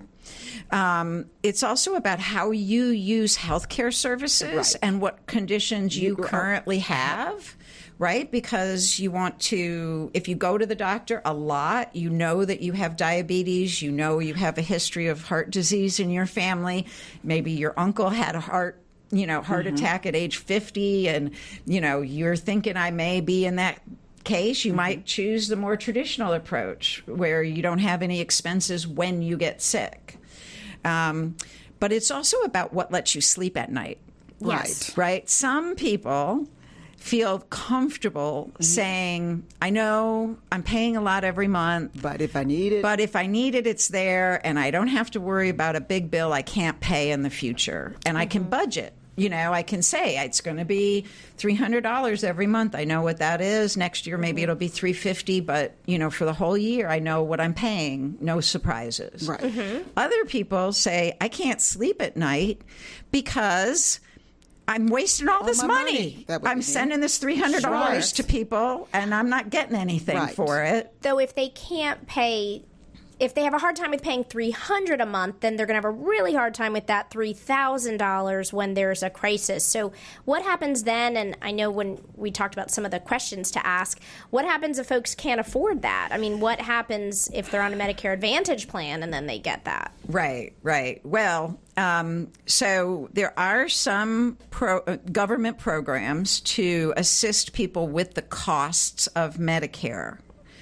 Um, it's also about how you use healthcare services Right. and what conditions you, You grow- currently have, right? Because you want to, if you go to the doctor a lot, you know that you have diabetes, you know you have a history of heart disease in your family. Maybe your uncle had a heart you know, heart attack at age fifty, and, you know, you're thinking I may be in that case, you might choose the more traditional approach where you don't have any expenses when you get sick. Um, but it's also about what lets you sleep at night. Yes. Right. Right? Some people feel comfortable saying, I know I'm paying a lot every month, But if I need it, but if I need it, it's there, and I don't have to worry about a big bill I can't pay in the future. And I can budget. You know, I can say it's going to be three hundred dollars every month. I know what that is. Next year, maybe it'll be three hundred fifty dollars, but, you know, for the whole year, I know what I'm paying. No surprises. Right. Other people say, I can't sleep at night because I'm wasting all, this my money. money. That would I'm be- sending this three hundred dollars Sure. to people, and I'm not getting anything Right. for it. Though if they can't pay, if they have a hard time with paying three hundred dollars a month, then they're going to have a really hard time with that three thousand dollars when there's a crisis. So what happens then, and I know when we talked about some of the questions to ask, what happens if folks can't afford that? I mean, what happens if they're on a Medicare Advantage plan and then they get that? Right, right. Well, um, so there are some pro- uh, government programs to assist people with the costs of Medicare.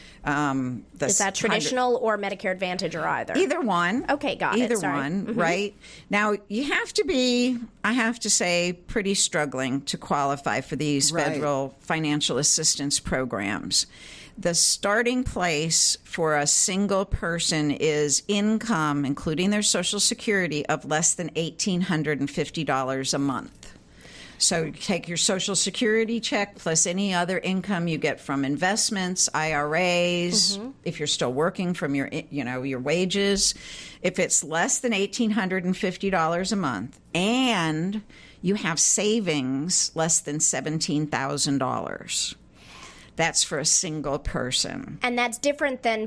Um, the Is that hundred- traditional or Medicare Advantage or either? Either one. Okay, got it. Either Sorry. one, Mhm. right? Now, you have to be, I have to say, pretty struggling to qualify for these Right. federal financial assistance programs. The starting place for a single person is income, including their Social Security, of less than one thousand eight hundred fifty dollars a month. So you take your Social Security check plus any other income you get from investments, I R As, if you're still working from your, you know, your wages. If it's less than one thousand eight hundred fifty dollars a month and you have savings less than seventeen thousand dollars, that's for a single person. And that's different than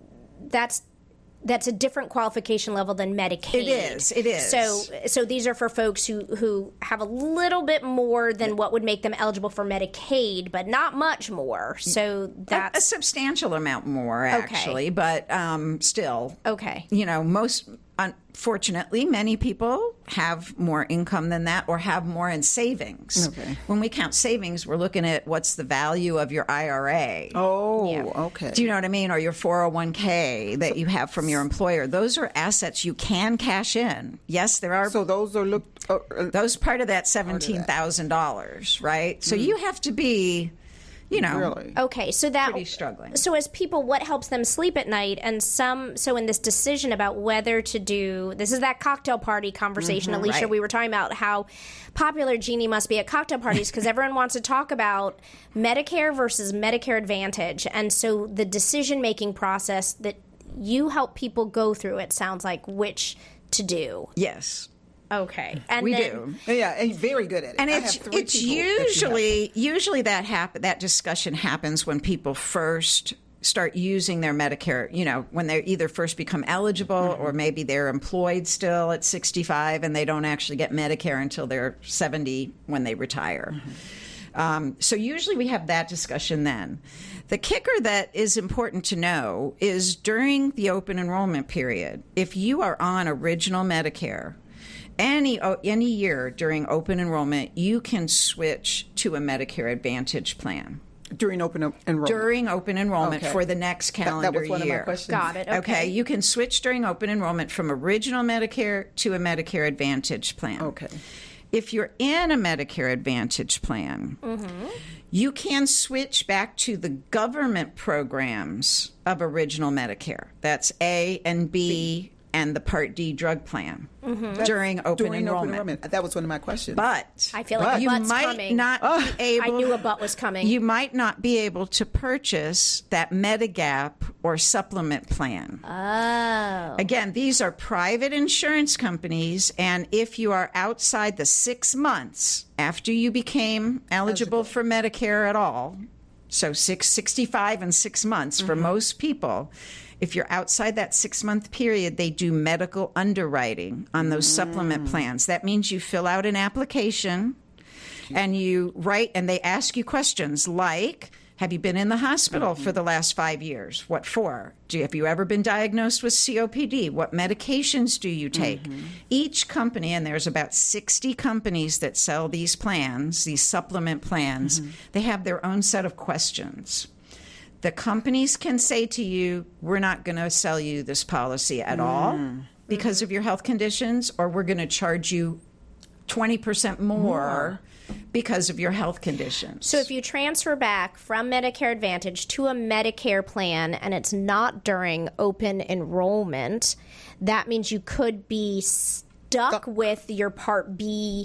that's that's a different qualification level than Medicaid. It is, it is. So so these are for folks who who have a little bit more than what would make them eligible for Medicaid, but not much more. So A, a that's substantial amount more, actually, but um, still. okay. You know, most, unfortunately, many people have more income than that or have more in savings. Okay. When we count savings, we're looking at what's the value of your I R A. oh, Yeah. okay. Do you know what I mean? Or your four oh one k that you have from your employer. Those are assets you can cash in. Yes, there are. so those are looked. Uh, uh, those part of that seventeen thousand dollars, right? So you have to be, you know, really. Okay, so that pretty struggling. So as people, what helps them sleep at night? And some, so in this decision about whether to do, this is that cocktail party conversation, Alicia. right. We were talking about how popular Jeannie must be at cocktail parties because everyone wants to talk about Medicare versus Medicare Advantage, and so the decision making process that you help people go through. It sounds like which to do. Yes. Okay, and We then, do. Yeah, and very good at it. And I it's have three it's people that you help. usually usually that happen that discussion happens when people first start using their Medicare, you know, when they either first become eligible Mm-hmm. or maybe they're employed still at sixty-five and they don't actually get Medicare until they're seventy when they retire. Mm-hmm. Um, so usually we have that discussion then. The kicker that is important to know is during the open enrollment period, if you are on original Medicare, Any any year during open enrollment, you can switch to a Medicare Advantage plan. During open enrollment. During open enrollment Okay. for the next calendar year. That, that was one year. of my questions. Got it. Okay. Okay, you can switch during open enrollment from original Medicare to a Medicare Advantage plan. Okay. If you're in a Medicare Advantage plan, Mm-hmm. you can switch back to the government programs of original Medicare. That's A and B and the Part D drug plan Mm-hmm. during open During enrollment. open enrollment. That was one of my questions. But I feel like a you butt's might coming. not be able. I knew a butt was coming. You might not be able to purchase that Medigap or supplement plan. Oh. Again, these are private insurance companies, and if you are outside the six months after you became eligible, eligible. for Medicare at all, so six, sixty-five and six months mm-hmm. for most people, if you're outside that six-month period, they do medical underwriting on those mm. supplement plans. That means you fill out an application and you write, and they ask you questions like, have you been in the hospital mm-hmm. for the last five years? What for? Do you, have you ever been diagnosed with C O P D? What medications do you take? Mm-hmm. Each company, and there's about sixty companies that sell these plans, these supplement plans, mm-hmm. they have their own set of questions. The companies can say to you, we're not going to sell you this policy at mm. all because mm-hmm. of your health conditions, or we're going to charge you twenty percent more, more because of your health conditions. So if you transfer back from Medicare Advantage to a Medicare plan and it's not during open enrollment, that means you could be stuck with your Part B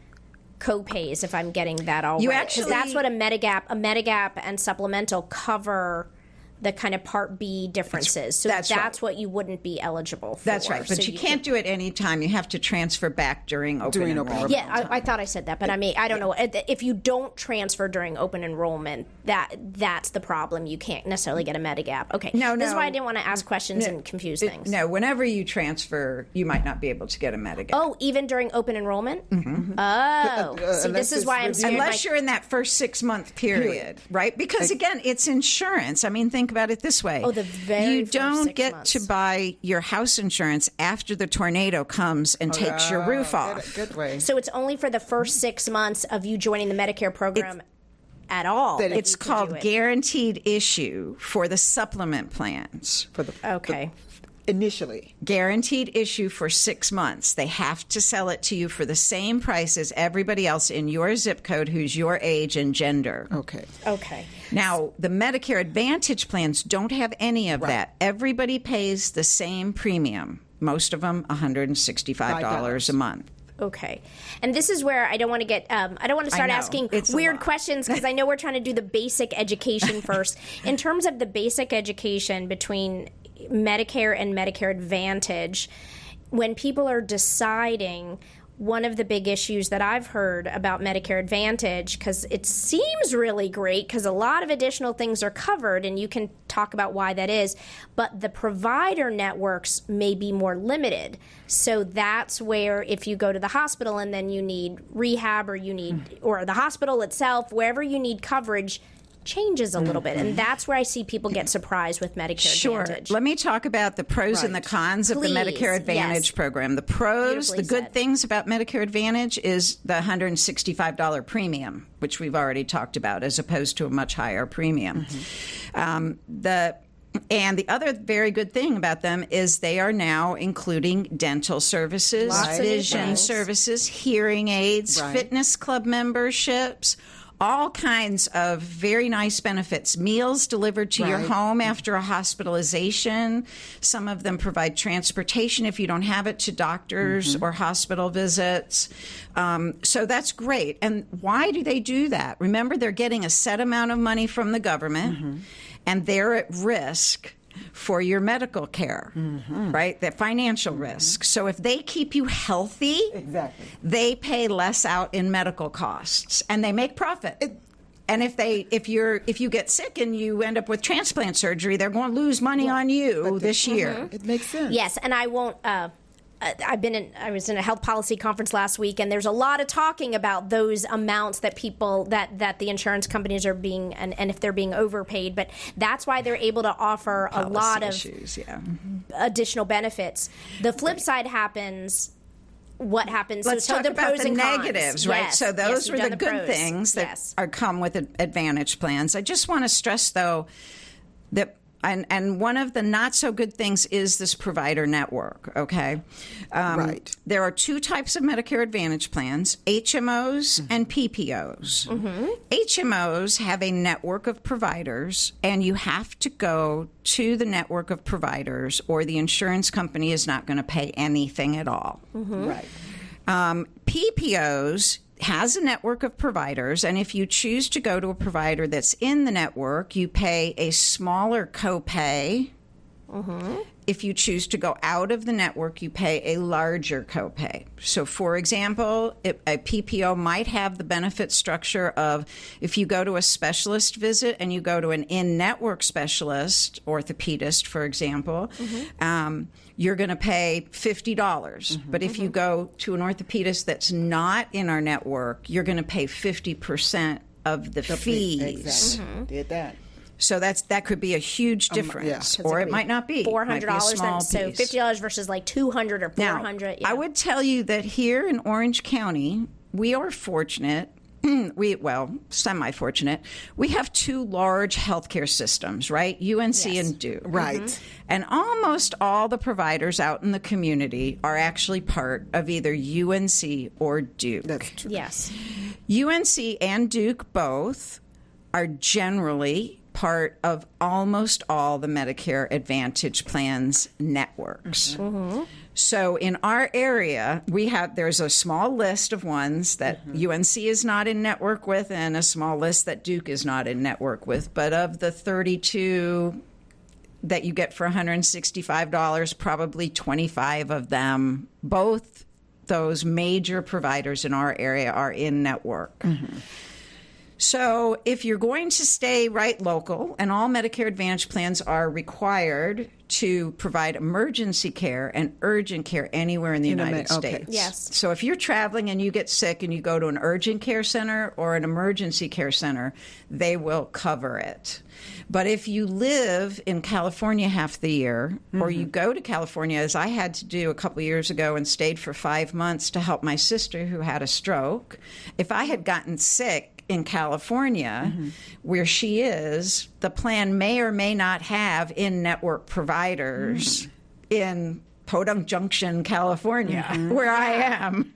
co-pays, if I'm getting that all you right. Actually, that's what a Medigap, a Medigap and supplemental cover the kind of Part B differences. So that's, that's right. what you wouldn't be eligible for. That's right. But so you, you can't could, do it any time. You have to transfer back during open during enrollment. Open yeah, I, I thought I said that, but I mean, I don't know. If you don't transfer during open enrollment, that that's the problem. You can't necessarily get a Medigap. Okay. No, This no. is why I didn't want to ask questions no, and confuse it, things. No, whenever you transfer, you might not be able to get a Medigap. Oh, even during open enrollment? Mm-hmm. Oh. Uh, See, this is why I'm scared. Unless my... you're in that first six-month period, period. right? Because, like, again, it's insurance. I mean, think about it this way. Oh, the very You don't six get months. to buy your house insurance after the tornado comes and oh, takes yeah. your roof off. Good, good way. So it's only for the first six months of you joining the Medicare program It's, at all. that that it's you can called do it. guaranteed issue for the supplement plans. For the, Okay. the, initially. Guaranteed issue for six months. They have to sell it to you for the same price as everybody else in your zip code who's your age and gender. Okay. Okay. Now, the Medicare Advantage plans don't have any of Right. that. Everybody pays the same premium, most of them one hundred sixty-five dollars a month. Okay. And this is where I don't want to get, um, I don't want to start know. asking It's a weird lot. questions because I know we're trying to do the basic education first. In terms of the basic education between Medicare and Medicare Advantage, when people are deciding, one of the big issues that I've heard about Medicare Advantage, because it seems really great because a lot of additional things are covered, and you can talk about why that is, but the provider networks may be more limited. So that's where if you go to the hospital and then you need rehab or you need, or the hospital itself, wherever you need coverage, changes a little bit. And that's where I see people get surprised with Medicare Sure. Advantage. Let me talk about the pros and the Right. cons of Please, the Medicare Advantage yes. program. The pros, Beautifully the good said. things about Medicare Advantage is the one hundred sixty-five dollars premium, which we've already talked about, as opposed to a much higher premium. Mm-hmm. Um, the And the other very good thing about them is they are now including dental services, Lots of new vision things. services, hearing aids, Right. fitness club memberships, all kinds of very nice benefits. Meals delivered to your Right. home after a hospitalization. Some of them provide transportation if you don't have it to doctors Mm-hmm. or hospital visits. Um, so that's great. And why do they do that? Remember, they're getting a set amount of money from the government, Mm-hmm. and they're at risk for your medical care, Mm-hmm. right? The financial risk. So if they keep you healthy, Exactly. they pay less out in medical costs, and they make profit. It- and if they, if you're, if you get sick and you end up with transplant surgery, they're going to lose money on you this year. It makes sense. Yes, and I won't. Uh, I- I've been in. I was in a health policy conference last week, and there's a lot of talking about those amounts that people that that the insurance companies are being and, and if they're being overpaid. But that's why they're able to offer a lot of issues, yeah. additional benefits. The flip side happens what happens. Let's so, so talk the about pros the and cons. negatives, right? Yes, So those yes, were we've the done good pros. things that Yes. are come with Advantage plans. I just want to stress, though, that and and one of the not so good things is this provider network. Okay, um, Right. There are two types of Medicare Advantage plans: H M Os Mm-hmm. and P P Os. Mm-hmm. H M Os have a network of providers, and you have to go to the network of providers, or the insurance company is not going to pay anything at all. Mm-hmm. Right. Um, P P Os has a network of providers, and if you choose to go to a provider that's in the network, you pay a smaller copay. Mm-hmm. If you choose to go out of the network, you pay a larger copay. So, for example, it, a P P O might have the benefit structure of if you go to a specialist visit and you go to an in-network specialist, orthopedist, for example, Mm-hmm. um, you're going to pay fifty dollars. Mm-hmm. But if you go to an orthopedist that's not in our network, you're going to pay fifty percent of the, fees. Exactly. Mm-hmm. Did that. So that's that could be a huge difference, yeah. or it might not be. Four Might hundred be a dollars, small then so piece. fifty dollars versus like two hundred or four Now, hundred. I would tell you that here in Orange County, we are fortunate. We well, semi-fortunate. We have two large healthcare systems, right? U N C Yes. and Duke, Right. Mm-hmm. And almost all the providers out in the community are actually part of either U N C or Duke. That's true. Yes. U N C and Duke both are generally part of almost all the Medicare Advantage plans networks. Mm-hmm. So in our area, we have there's a small list of ones that U N C is not in network with, and a small list that Duke is not in network with. But of the thirty-two that you get for one hundred sixty-five dollars, probably twenty-five of them, both those major providers in our area, are in network. Mm-hmm. So if you're going to stay right local, and all Medicare Advantage plans are required to provide emergency care and urgent care anywhere in the In United Amer- okay. States. Yes. So if you're traveling and you get sick and you go to an urgent care center or an emergency care center, they will cover it. But if you live in California half the year, Mm-hmm. or you go to California, as I had to do a couple years ago and stayed for five months to help my sister who had a stroke, if I had gotten sick in California, Mm-hmm. where she is, the plan may or may not have in-network providers Mm. in Podunk Junction, California, Mm-hmm. where I am.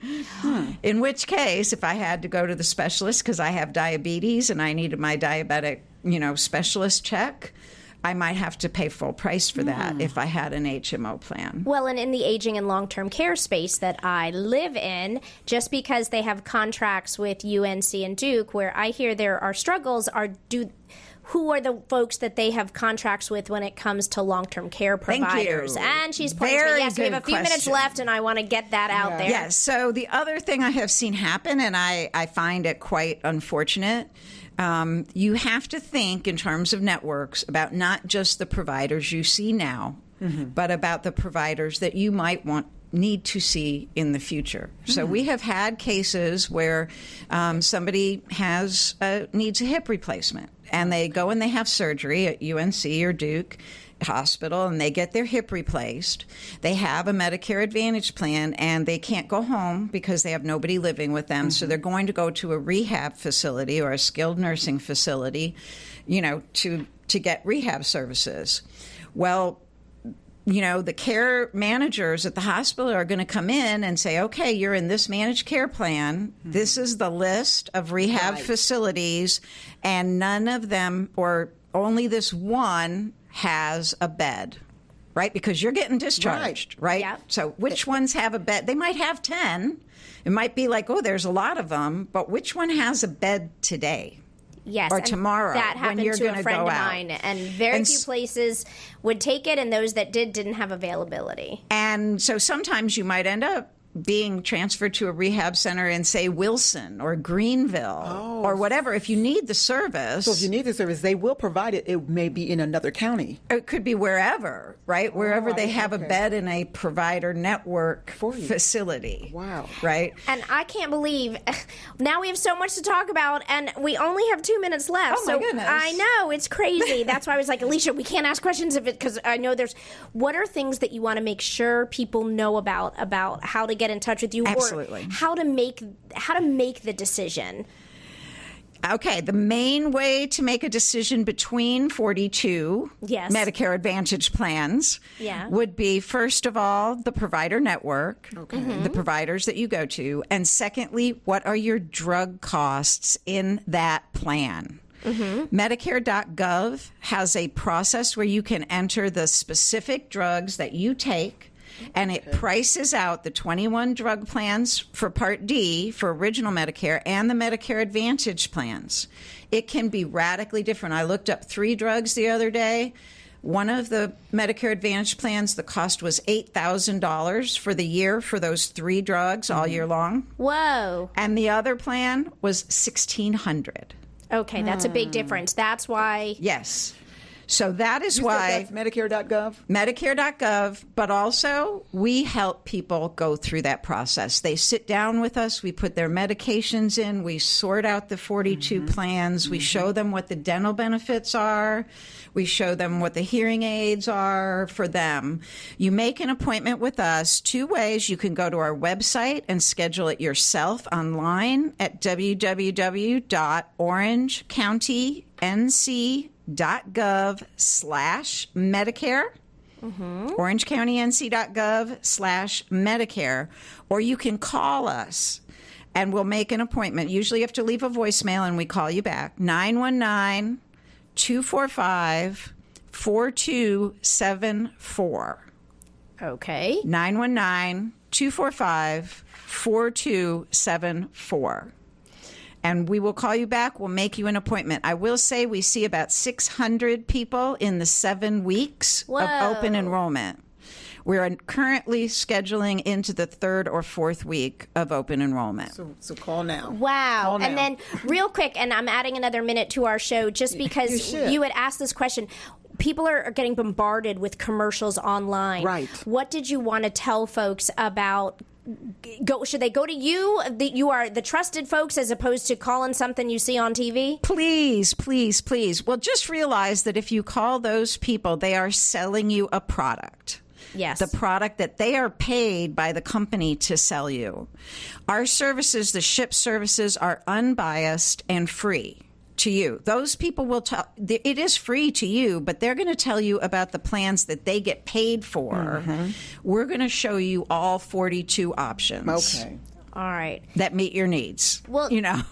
In which case, if I had to go to the specialist because I have diabetes and I needed my diabetic, you know, specialist check, I might have to pay full price for that if I had an H M O plan. Well, and in the aging and long-term care space that I live in, just because they have contracts with U N C and Duke, where I hear there are struggles, are do who are the folks that they have contracts with when it comes to long-term care Thank you. providers? And she's pointing to me, Very yes, we have a good few minutes question. left, and I want to get that out there. Yes. So the other thing I have seen happen, and I, I find it quite unfortunate, um, you have to think in terms of networks about not just the providers you see now, but about the providers that you might want need to see in the future. So we have had cases where um, somebody has uh, needs a hip replacement, and they go and they have surgery at U N C or Duke Hospital, and they get their hip replaced. They have a Medicare Advantage plan, and they can't go home because they have nobody living with them. So they're going to go to a rehab facility or a skilled nursing facility, you know, to to get rehab services. Well, you know, the care managers at the hospital are going to come in and say, okay, you're in this managed care plan. This is the list of rehab Right. facilities, and none of them, or only this one, has a bed, right? Because you're getting discharged, right? Yep. So which ones have a bed? They might have ten. It might be like, oh, there's a lot of them, but which one has a bed today? Yes, Or and tomorrow, That when happened you're to a gonna friend go of out. mine, and very And few s- places would take it, and those that did didn't have availability. And so sometimes you might end up being transferred to a rehab center in, say, Wilson or Greenville or whatever. If you need the service, So if you need the service, they will provide it. It may be in another county. it could be wherever, right? Wherever they right, have a okay. bed in a provider network For you. facility. Wow. Right? And I can't believe now we have so much to talk about, and we only have two minutes left. Oh, my so goodness. I know it's crazy. That's why I was like, Alicia, we can't ask questions if it because I know there's. What are things that you want to make sure people know about about how to get get in touch with you? Absolutely. Or how to make how to make the decision? Okay, the main way to make a decision between forty-two yes. Medicare Advantage plans yeah. would be, first of all, the provider network, okay. mm-hmm. the providers that you go to, and secondly, what are your drug costs in that plan? Mm-hmm. Medicare dot gov has a process where you can enter the specific drugs that you take, and it prices out the twenty-one drug plans for Part D for original Medicare and the Medicare Advantage plans. It can be radically different. I looked up three drugs the other day. One of the Medicare Advantage plans, the cost was eight thousand dollars for the year for those three drugs all year long. Whoa. And the other plan was sixteen hundred dollars. Okay, that's a big difference. That's why... Yes. So that is you why said that's Medicare dot gov? Medicare dot gov, but also we help people go through that process. They sit down with us, we put their medications in, we sort out the forty-two mm-hmm. plans, mm-hmm. we show them what the dental benefits are, we show them what the hearing aids are for them. You make an appointment with us two ways. You can go to our website and schedule it yourself online at w w w dot orange county n c dot gov slash Medicare, mm-hmm. orange county n c dot gov slash Medicare, or you can call us and we'll make an appointment. Usually you have to leave a voicemail and we call you back. nine one nine, two four five, four two seven four. Okay. nine one nine, two four five, four two seven four. And we will call you back. We'll make you an appointment. I will say we see about six hundred people in the seven weeks Whoa. of open enrollment. We're currently scheduling into the third or fourth week of open enrollment. So, so call now. Wow. Call and now. then real quick, and I'm adding another minute to our show just because you, you had asked this question. People are, are getting bombarded with commercials online. Right. What did you want to tell folks about Go, should they go to you? The, you are the trusted folks as opposed to calling something you see on T V? Please, please, please. Well, just realize that if you call those people, they are selling you a product. Yes. The product that they are paid by the company to sell you. Our services, the SHIP services, are unbiased and free to you. Those people will tell, it is free to you, but they're going to tell you about the plans that they get paid for. Mm-hmm. We're going to show you all forty-two options. Okay. All right. That meet your needs. Well, you know.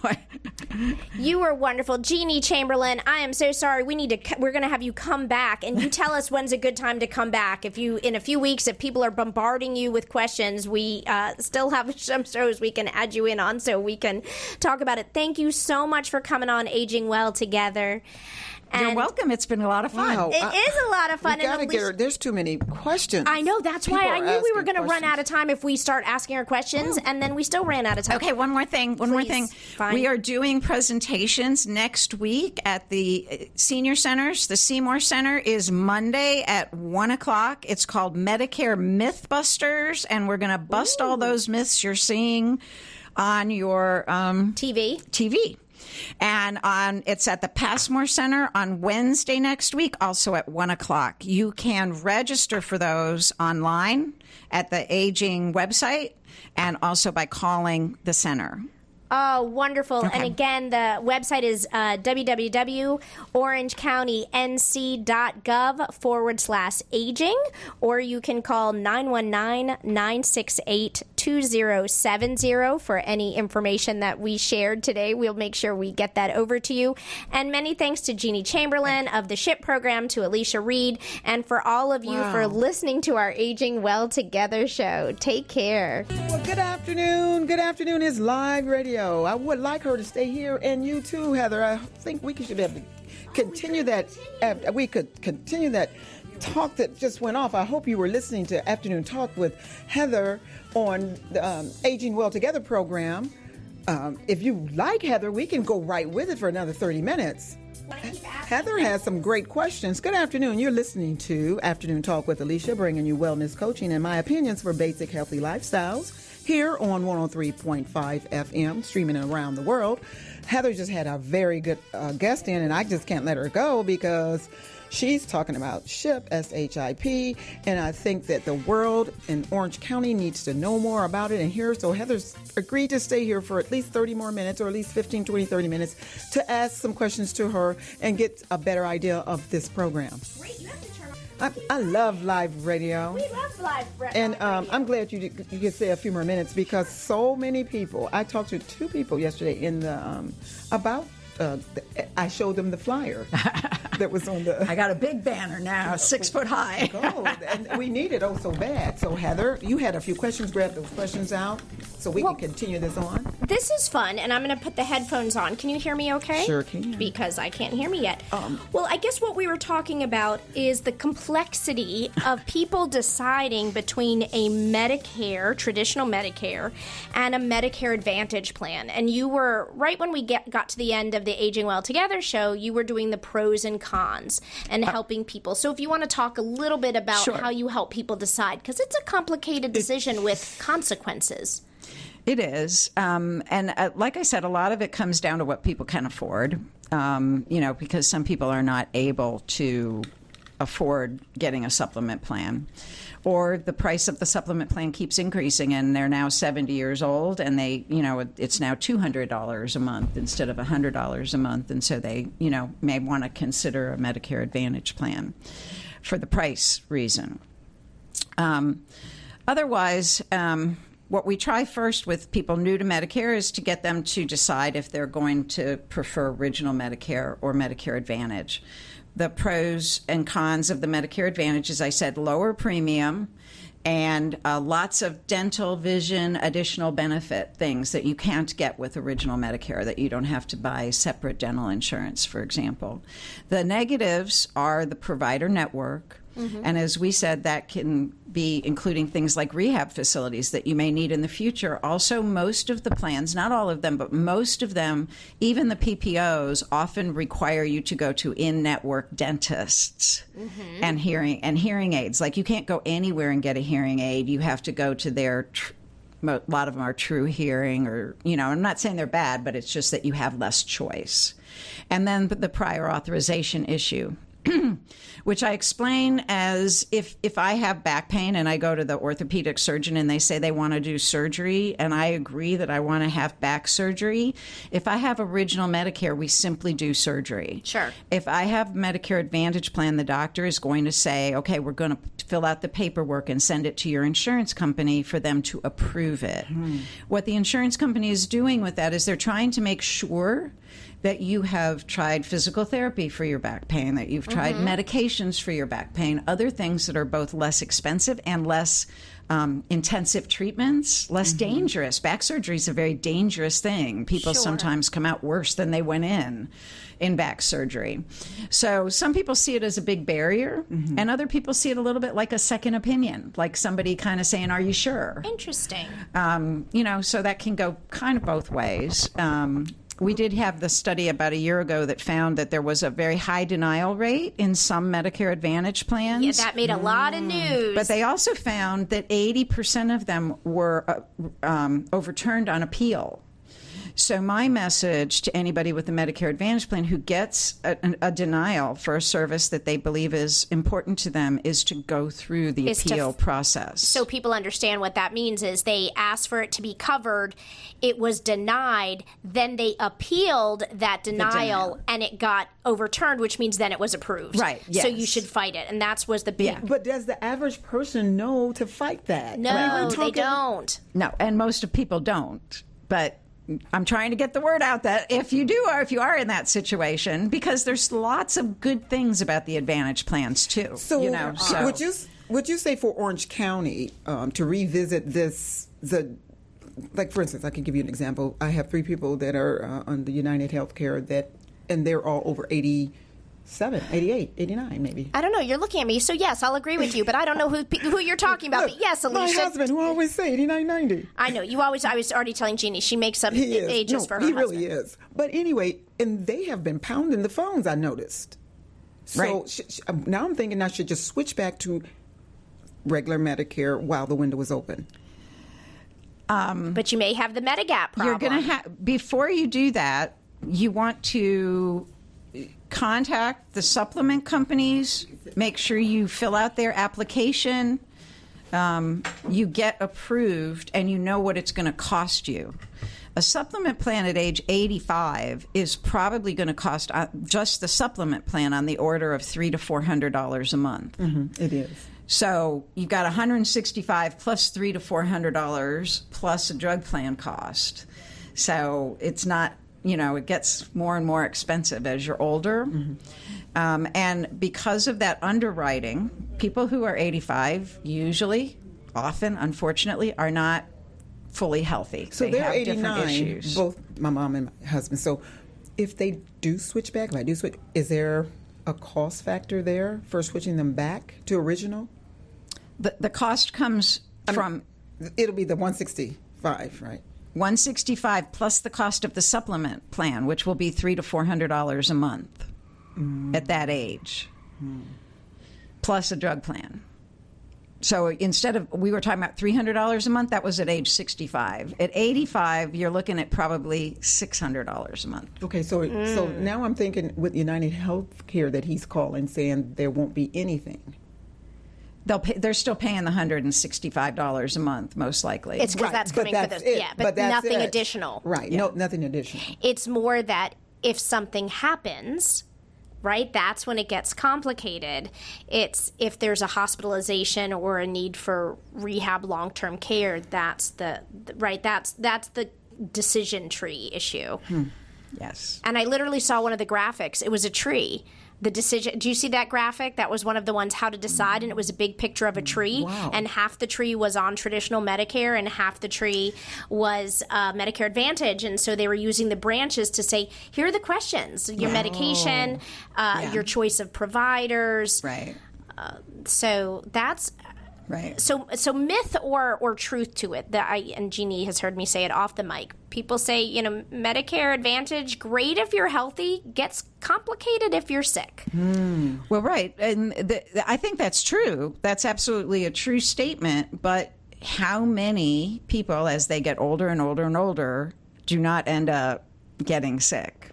You were wonderful. Jeannie Chamberlain, I am so sorry. We need to, we're going to have you come back, and you tell us when's a good time to come back. If you, in a few weeks, if people are bombarding you with questions, we uh, still have some shows we can add you in on so we can talk about it. Thank you so much for coming on Aging Well Together. You're And welcome. It's been a lot of fun. Wow. It I- is a lot of fun. We and gotta Alicia- get her, there's too many questions. I know. That's People why I are knew we were asking going to run questions. out of time if we start asking her questions, and then we still ran out of time. Okay, one more thing. One more Please. thing. Fine. We are doing presentations next week at the senior centers. The Seymour Center is Monday at one o'clock. It's called Medicare Mythbusters, and we're going to bust Ooh. all those myths you're seeing on your um, T V. T V. And on it's at the Passmore Center on Wednesday next week, also at one o'clock. You can register for those online at the Aging website and also by calling the center. Oh, wonderful. Okay. And again, the website is uh, w w w dot orange county n c dot gov forward slash aging, or you can call nine one nine, nine six eight, two zero seven zero for any information that we shared today. We'll make sure we get that over to you. And many thanks to Jeannie Chamberlain of the SHIP program, to Alicia Reed, and for all of you Wow. for listening to our Aging Well Together show. Take care. Well, good afternoon. Good afternoon is live radio. I would like her to stay here, and you too, Heather. I think we should be able to continue that. Uh, we could continue that talk that just went off. I hope you were listening to Afternoon Talk with Heather on the um, Aging Well Together program. Um, if you like Heather, we can go right with it for another thirty minutes. Heather has some great questions. Good afternoon. You're listening to Afternoon Talk with Alicia, bringing you wellness coaching and my opinions for basic healthy lifestyles. here on one oh three point five F M, streaming around the world. Heather just had a very good uh, guest in, and I just can't let her go because she's talking about SHIP, S H I P, and I think that the world in Orange County needs to know more about it and hear. So Heather's agreed to stay here for at least thirty more minutes, or at least fifteen, twenty, thirty minutes, to ask some questions to her and get a better idea of this program. Great, you have to turn on. I, I love live radio. We love live, re- And um, radio. I'm glad you you could say a few more minutes because so many people. I talked to two people yesterday in the um, about. Uh, the, I showed them the flyer that was on the. I got a big banner now, six foot high. Oh, and we need it oh so bad. So Heather, you had a few questions. Grab those questions out so we Well, can continue this on. This is fun, and I'm going to put the headphones on. Can you hear me okay? Sure can. Because I can't hear me yet. Um, well, I guess what we were talking about is the complexity of people deciding between a Medicare, traditional Medicare, and a Medicare Advantage plan. And you were, right when we get, got to the end of the Aging Well Together show, you were doing the pros and cons and helping people. So if you want to talk a little bit about Sure. how you help people decide, because it's a complicated decision with consequences. It is. Um, and uh, like I said, a lot of it comes down to what people can afford, um, you know, because some people are not able to afford getting a supplement plan. Or the price of the supplement plan keeps increasing, and they're now seventy years old, and they, you know, it's now two hundred dollars a month instead of one hundred dollars a month. And so they, you know, may want to consider a Medicare Advantage plan for the price reason. Um, otherwise, um, what we try first with people new to Medicare is to get them to decide if they're going to prefer original Medicare or Medicare Advantage. The pros and cons of the Medicare Advantage, as I said, lower premium and uh, lots of dental, vision, additional benefit things that you can't get with original Medicare, that you don't have to buy separate dental insurance, for example. The negatives are the provider network. Mm-hmm. And as we said, that can be including things like rehab facilities that you may need in the future. Also, most of the plans, not all of them, but most of them, even the P P Os, often require you to go to in-network dentists mm-hmm. and hearing and hearing aids. Like, you can't go anywhere and get a hearing aid. You have to go to their tr- a lot of them are True Hearing, or, you know, I'm not saying they're bad, but it's just that you have less choice. And then the prior authorization issue, which I explain as if, if I have back pain and I go to the orthopedic surgeon and they say they want to do surgery and I agree that I want to have back surgery, if I have original Medicare, we simply do surgery. Sure. If I have Medicare Advantage plan, the doctor is going to say, okay, we're going to fill out the paperwork and send it to your insurance company for them to approve it. Hmm. What the insurance company is doing with that is they're trying to make sure that you have tried physical therapy for your back pain, that you've tried mm-hmm. medications for your back pain, other things that are both less expensive and less um, intensive treatments, less mm-hmm. dangerous. Back surgery is a very dangerous thing. People sure. sometimes come out worse than they went in in back surgery. So some people see it as a big barrier, mm-hmm. and other people see it a little bit like a second opinion, like somebody kind of saying, are you sure? Interesting. Um, you know, so that can go kind of both ways. Um, We did have the study about a year ago that found that there was a very high denial rate in some Medicare Advantage plans. Yeah, that made a lot of news. But they also found that eighty percent of them were uh, um, overturned on appeal. So my message to anybody with a Medicare Advantage plan who gets a, a denial for a service that they believe is important to them is to go through the Is to appeal f- process. So people understand what that means is they asked for it to be covered, it was denied, then they appealed that denial, denial. and it got overturned, which means then it was approved. Right, yes. So you should fight it, and that's was the big... Yeah. But does the average person know to fight that? No, I mean, we're they talking- don't. No, and most of people don't. But I'm trying to get the word out that if you do, or if you are in that situation, because there's lots of good things about the Advantage plans too. So, you know, so. would you would you say for Orange County um, to revisit this the like for instance, I can give you an example. I have three people that are uh, on the United Healthcare that, and they're all over eighty-seven, eighty-eight, eighty-nine maybe. I don't know. You're looking at me, so yes, I'll agree with you, but I don't know who who you're talking about. Look, But yes, my Alicia. husband, who always say eighty-nine, ninety. I know. You always, I was already telling Jeannie, she makes up He is. ages no, for her he husband. really is. But anyway, and they have been pounding the phones, I noticed. So Right. sh- sh- now I'm thinking I should just switch back to regular Medicare while the window is open. Um, but you may have the Medigap problem. You're going to have, before you do that, you want to contact the supplement companies, make sure you fill out their application, um, you get approved, and you know what it's going to cost you. A supplement plan at age eighty-five is probably going to cost uh, just the supplement plan on the order of three to four hundred dollars a month. Mm-hmm. It is. So you've got one hundred sixty-five plus three to four hundred dollars plus a drug plan cost. So it's not, you know, it gets more and more expensive as you're older. Mm-hmm. Um, and because of that underwriting, people who are eighty-five usually, often, unfortunately, are not fully healthy. So they they're have different eighty-nine, issues. both my mom and my husband. So if they do switch back, if I do switch, is there a cost factor there for switching them back to original? The, the cost comes I mean, from it'll be the one sixty-five, right? one sixty-five plus the cost of the supplement plan, which will be three to four hundred dollars a month mm. at that age, mm. plus a drug plan. So instead of, we were talking about three hundred dollars a month, that was at age sixty-five. At eighty-five, you're looking at probably six hundred dollars a month. Okay, so mm. so now I'm thinking with United Healthcare that he's calling saying there won't be anything. They'll pay, they're still paying the one hundred sixty-five dollars a month, most likely. It's because right, that's coming that's for the, it. yeah, but, but nothing it. additional. Right, yeah. no, nothing additional. It's more that if something happens, right, that's when it gets complicated. It's if there's a hospitalization or a need for rehab long-term care, that's the, right, that's that's the decision tree issue. Hmm. Yes. And I literally saw one of the graphics. It was a tree. The decision. Do you see that graphic? That was one of the ones, how to decide, and it was a big picture of a tree. Wow. And half the tree was on traditional Medicare, and half the tree was uh, Medicare Advantage. And so they were using the branches to say, here are the questions: your Wow. medication, uh, Yeah. your choice of providers. Right. Uh, so that's. Right. So, so myth or, or truth to it. That I and Jeannie has heard me say it off the mic. People say, you know, Medicare Advantage, great if you're healthy, gets complicated if you're sick. Mm. Well, right, and the, the, I think that's true. That's absolutely a true statement. But how many people, as they get older and older and older, do not end up getting sick?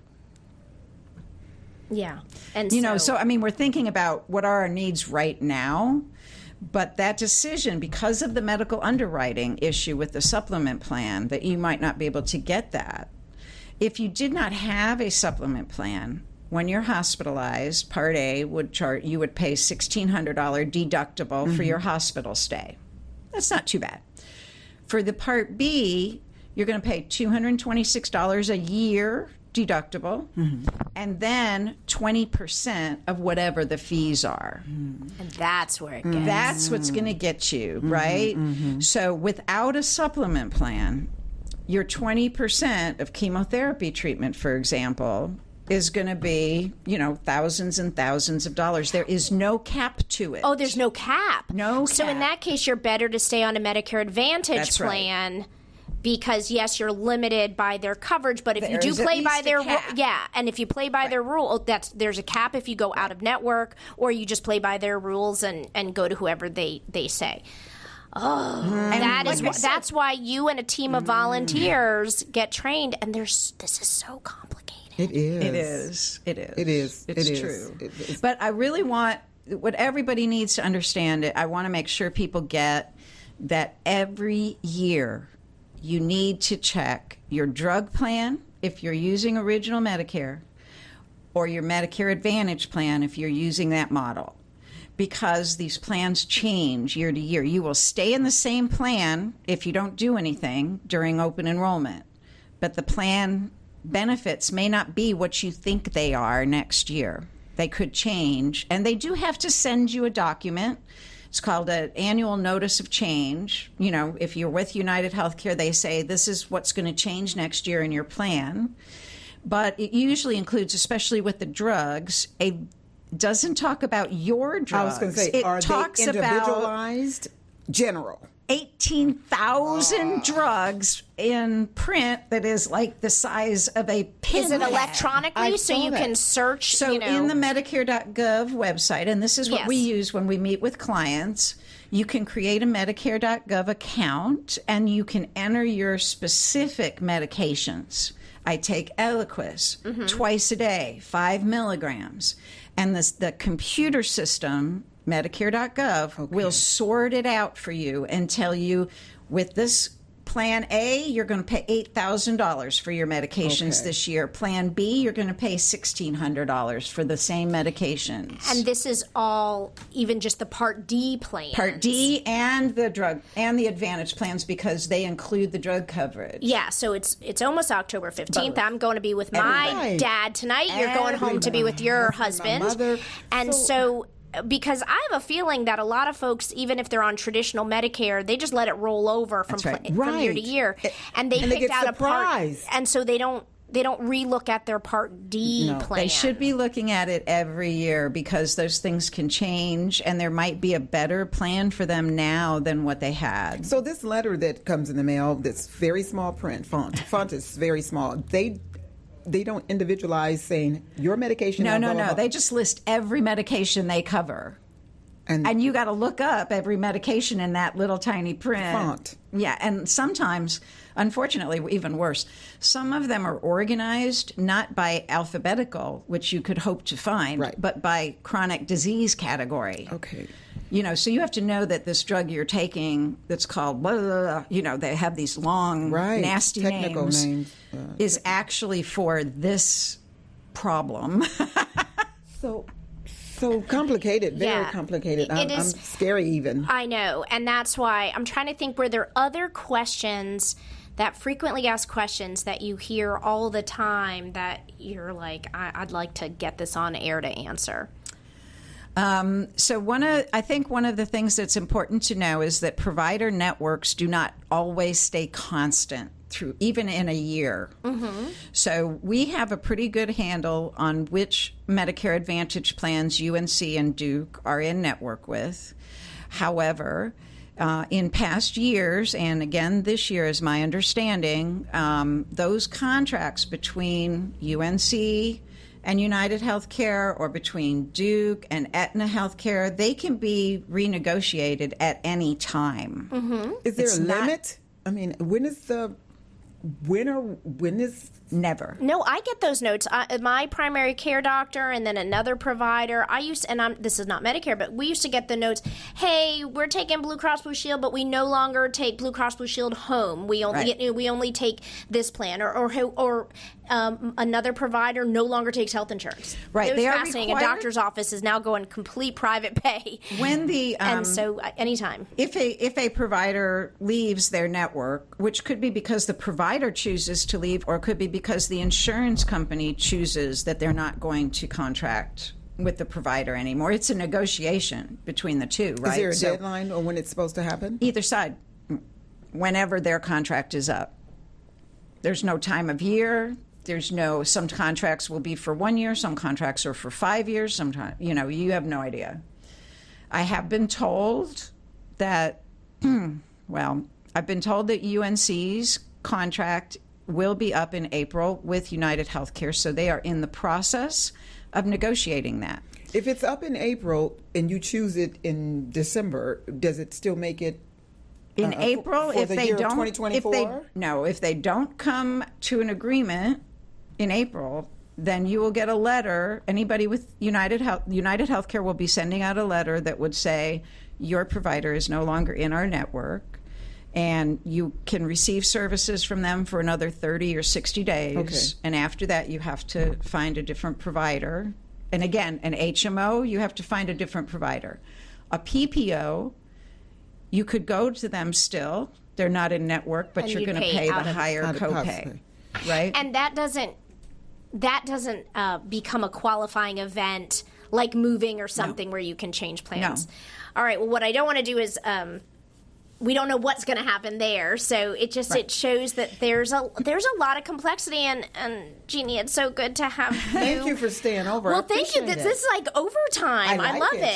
Yeah, and you so, know, so I mean, we're thinking about what are our needs right now. But that decision, because of the medical underwriting issue with the supplement plan, that you might not be able to get that. If you did not have a supplement plan, when you're hospitalized, Part A would chart, you would pay sixteen hundred dollars deductible mm-hmm. for your hospital stay. That's not too bad. For the Part B, you're going to pay two hundred twenty-six dollars a year deductible, mm-hmm. and then twenty percent of whatever the fees are. And that's where it gets. That's what's going to get you, mm-hmm, right? Mm-hmm. So without a supplement plan, your twenty percent of chemotherapy treatment, for example, is going to be, you know, thousands and thousands of dollars. There is no cap to it. Oh, there's no cap. No So cap. in that case, you're better to stay on a Medicare Advantage That's right. plan. Because yes, you're limited by their coverage, but if There's you do at play least by a their cap. ru- yeah, and if you play by their rule, that's there's a cap if you go out of network, or you just play by their rules and, and go to whoever they, they say. Oh, And that like is I wh- said- that's why you and a team of volunteers get trained, and there's this is so complicated. It is. It is. It is. It is. It's It is. true. It is. But I really want what everybody needs to understand. It. I want to make sure people get that every year you need to check your drug plan if you're using Original Medicare, or your Medicare Advantage plan if you're using that model. Because these plans change year to year. You will stay in the same plan if you don't do anything during open enrollment. But the plan benefits may not be what you think they are next year. They could change. And they do have to send you a document. It's called an annual notice of change. You know, if you're with United Healthcare, they say this is what's going to change next year in your plan. But it usually includes, especially with the drugs, a doesn't talk about your drugs. I was going to say, it are talks they about individualized? General. eighteen thousand uh. drugs in print that is like the size of a pinhead. Is it electronically I so saw you that. can search? So you know, in the Medicare dot gov website, and this is what Yes. we use when we meet with clients, You can create a Medicare dot gov account, and you can enter your specific medications. I take Eliquis mm-hmm. twice a day, five milligrams. And this, the computer system, Medicare dot gov, okay. will sort it out for you and tell you, with this Plan A, you're going to pay eight thousand dollars for your medications okay. this year. Plan B, you're going to pay sixteen hundred dollars for the same medications. And this is all even just the Part D plans. Part D and the drug and the Advantage plans, because they include the drug coverage. Yeah, so it's it's almost October fifteenth. Both. I'm going to be with my Everybody. dad tonight. You're Everybody. going home to be with your husband. My mother. And so... so because I have a feeling that a lot of folks, even if they're on traditional Medicare, they just let it roll over from, right. pl- right. from year to year, and they and picked they out surprised. a part, and so they don't they don't relook at their Part D no, plan. They should be looking at it every year, because those things can change, and there might be a better plan for them now than what they had. So this letter that comes in the mail, that's very small print, font, font is very small. They. They don't individualize saying your medication. No, blah, no, blah, no. blah. They just list every medication they cover. And, and you got to look up every medication in that little tiny print. Font. Yeah, and sometimes, unfortunately, even worse, some of them are organized not by alphabetical, which you could hope to find, right. but by chronic disease category. Okay. You know, so you have to know that this drug you're taking that's called, blah, blah, blah, you know, they have these long, right. nasty Technical names, names. Uh, is actually for this problem. so... So complicated, very yeah. complicated. I'm, it is, I'm scary even. I know, and that's why I'm trying to think, were there other questions, that frequently asked questions that you hear all the time that you're like, I- I'd like to get this on air to answer? Um, so one of, I think one of the things that's important to know is that provider networks do not always stay constant through, even in a year. Mm-hmm. So we have a pretty good handle on which Medicare Advantage plans U N C and Duke are in network with. However, uh, in past years, and again this year is my understanding, um, those contracts between U N C and United Healthcare, or between Duke and Aetna Healthcare, they can be renegotiated at any time. Mm-hmm. Is there It's a not- limit? I mean, when is the when or when is Never. No, I get those notes. I, my primary care doctor and then another provider. I used, and I'm, this is not Medicare, but we used to get the notes. Hey, we're taking Blue Cross Blue Shield, but we no longer take Blue Cross Blue Shield home. We only Right. you know, we only take this plan, or or, or um, another provider no longer takes health insurance. Right. It was They are fascinating. required- A doctor's office is now going complete private pay. When the um, and so uh, anytime. If a if a provider leaves their network, which could be because the provider chooses to leave, or it could be because the insurance company chooses that they're not going to contract with the provider anymore, it's a negotiation between the two, right? Is there a So deadline or when it's supposed to happen? either side, whenever their contract is up. There's no time of year. There's no, some contracts will be for one year, some contracts are for five years, sometimes, you know, you have no idea. I have been told that, well, I've been told that U N C's contract will be up in April with United Healthcare, so they are in the process of negotiating that. If it's up in April and you choose it in December, does it still make it In uh, April, for, for if the they year of don't, twenty if twenty-four? they no, if they don't come to an agreement in April, then you will get a letter. Anybody with United Health, United Healthcare will be sending out a letter that would say your provider is no longer in our network, and you can receive services from them for another thirty or sixty days. Okay. And after that, you have to find a different provider. And again, an H M O, you have to find a different provider. A P P O, you could go to them still. They're not in network, but And you're you'd going to pay pay out the of- higher out of copay, copay. right? And that doesn't that doesn't uh, become a qualifying event like moving or something where you can change plans. No. All right. Well, what I don't want to do is um, we don't know what's going to happen there, so it just Right. it shows that there's a there's a lot of complexity. And and Jeannie, it's so good to have you. Thank you for staying over. I Well, thank you. appreciate This, it. this is like overtime. I I, like love it. it.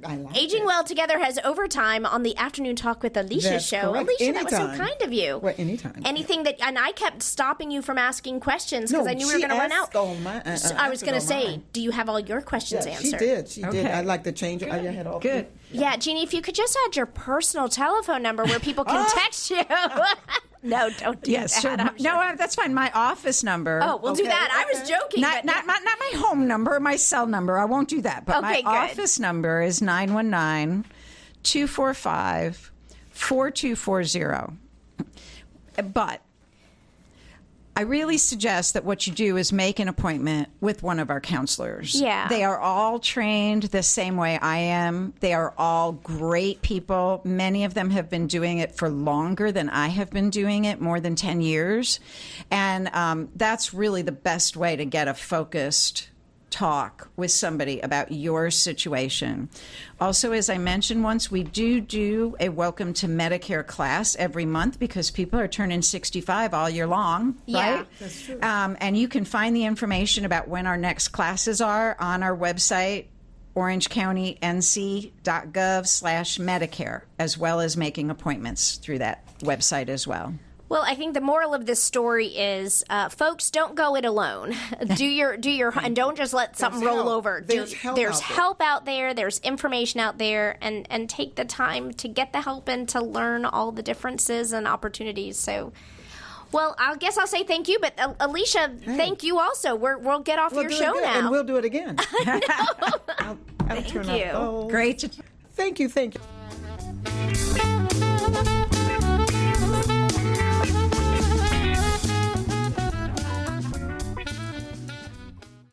I like Aging it. Well Together has overtime on the Afternoon Talk with Alicia That's show. correct. Alicia, that was so Anytime. kind of you. Well, anytime. Anything that, and I kept stopping you from asking questions because No, I knew we were she going to run out. asked all mine- uh, So uh, I was answered going to all say, mine. do you have all your questions Yeah, answered? she did. She did. Okay. I'd like to change it. I had all Good. Yeah, Jeannie, if you could just add your personal telephone number where people can text you. No, don't do Yes, that. sure. I'm No, sure. uh, that's fine. My office number. Oh, we'll do Okay, that. I was okay. joking. Not but not my, not my home number, my cell number. I won't do that. But Okay, my good. office number is nine one nine, two four five, four two four zero. But I really suggest that what you do is make an appointment with one of our counselors. Yeah. They are all trained the same way I am. They are all great people. Many of them have been doing it for longer than I have been doing it, more than ten years. And um, that's really the best way to get a focused talk with somebody about your situation. Also, as I mentioned once, we do do a Welcome to Medicare class every month because people are turning sixty-five all year long, Yeah. right? That's true. Um, and you can find the information about when our next classes are on our website, orange county n c dot gov slash Medicare, as well as making appointments through that website as well. Well, I think the moral of this story is, uh, folks, don't go it alone. do your do your and don't just let something There's roll help. over. Do- There's help there's out there. help out there. There's information out there, and and take the time to get the help and to learn all the differences and opportunities. So. Well, I guess I'll say thank you, but uh, Alicia, thank you also. We're, we'll get off We'll your do show it again, now. and we'll do it again. I'll, I'll Thank turn you. Off those. Great to Thank you. Thank you.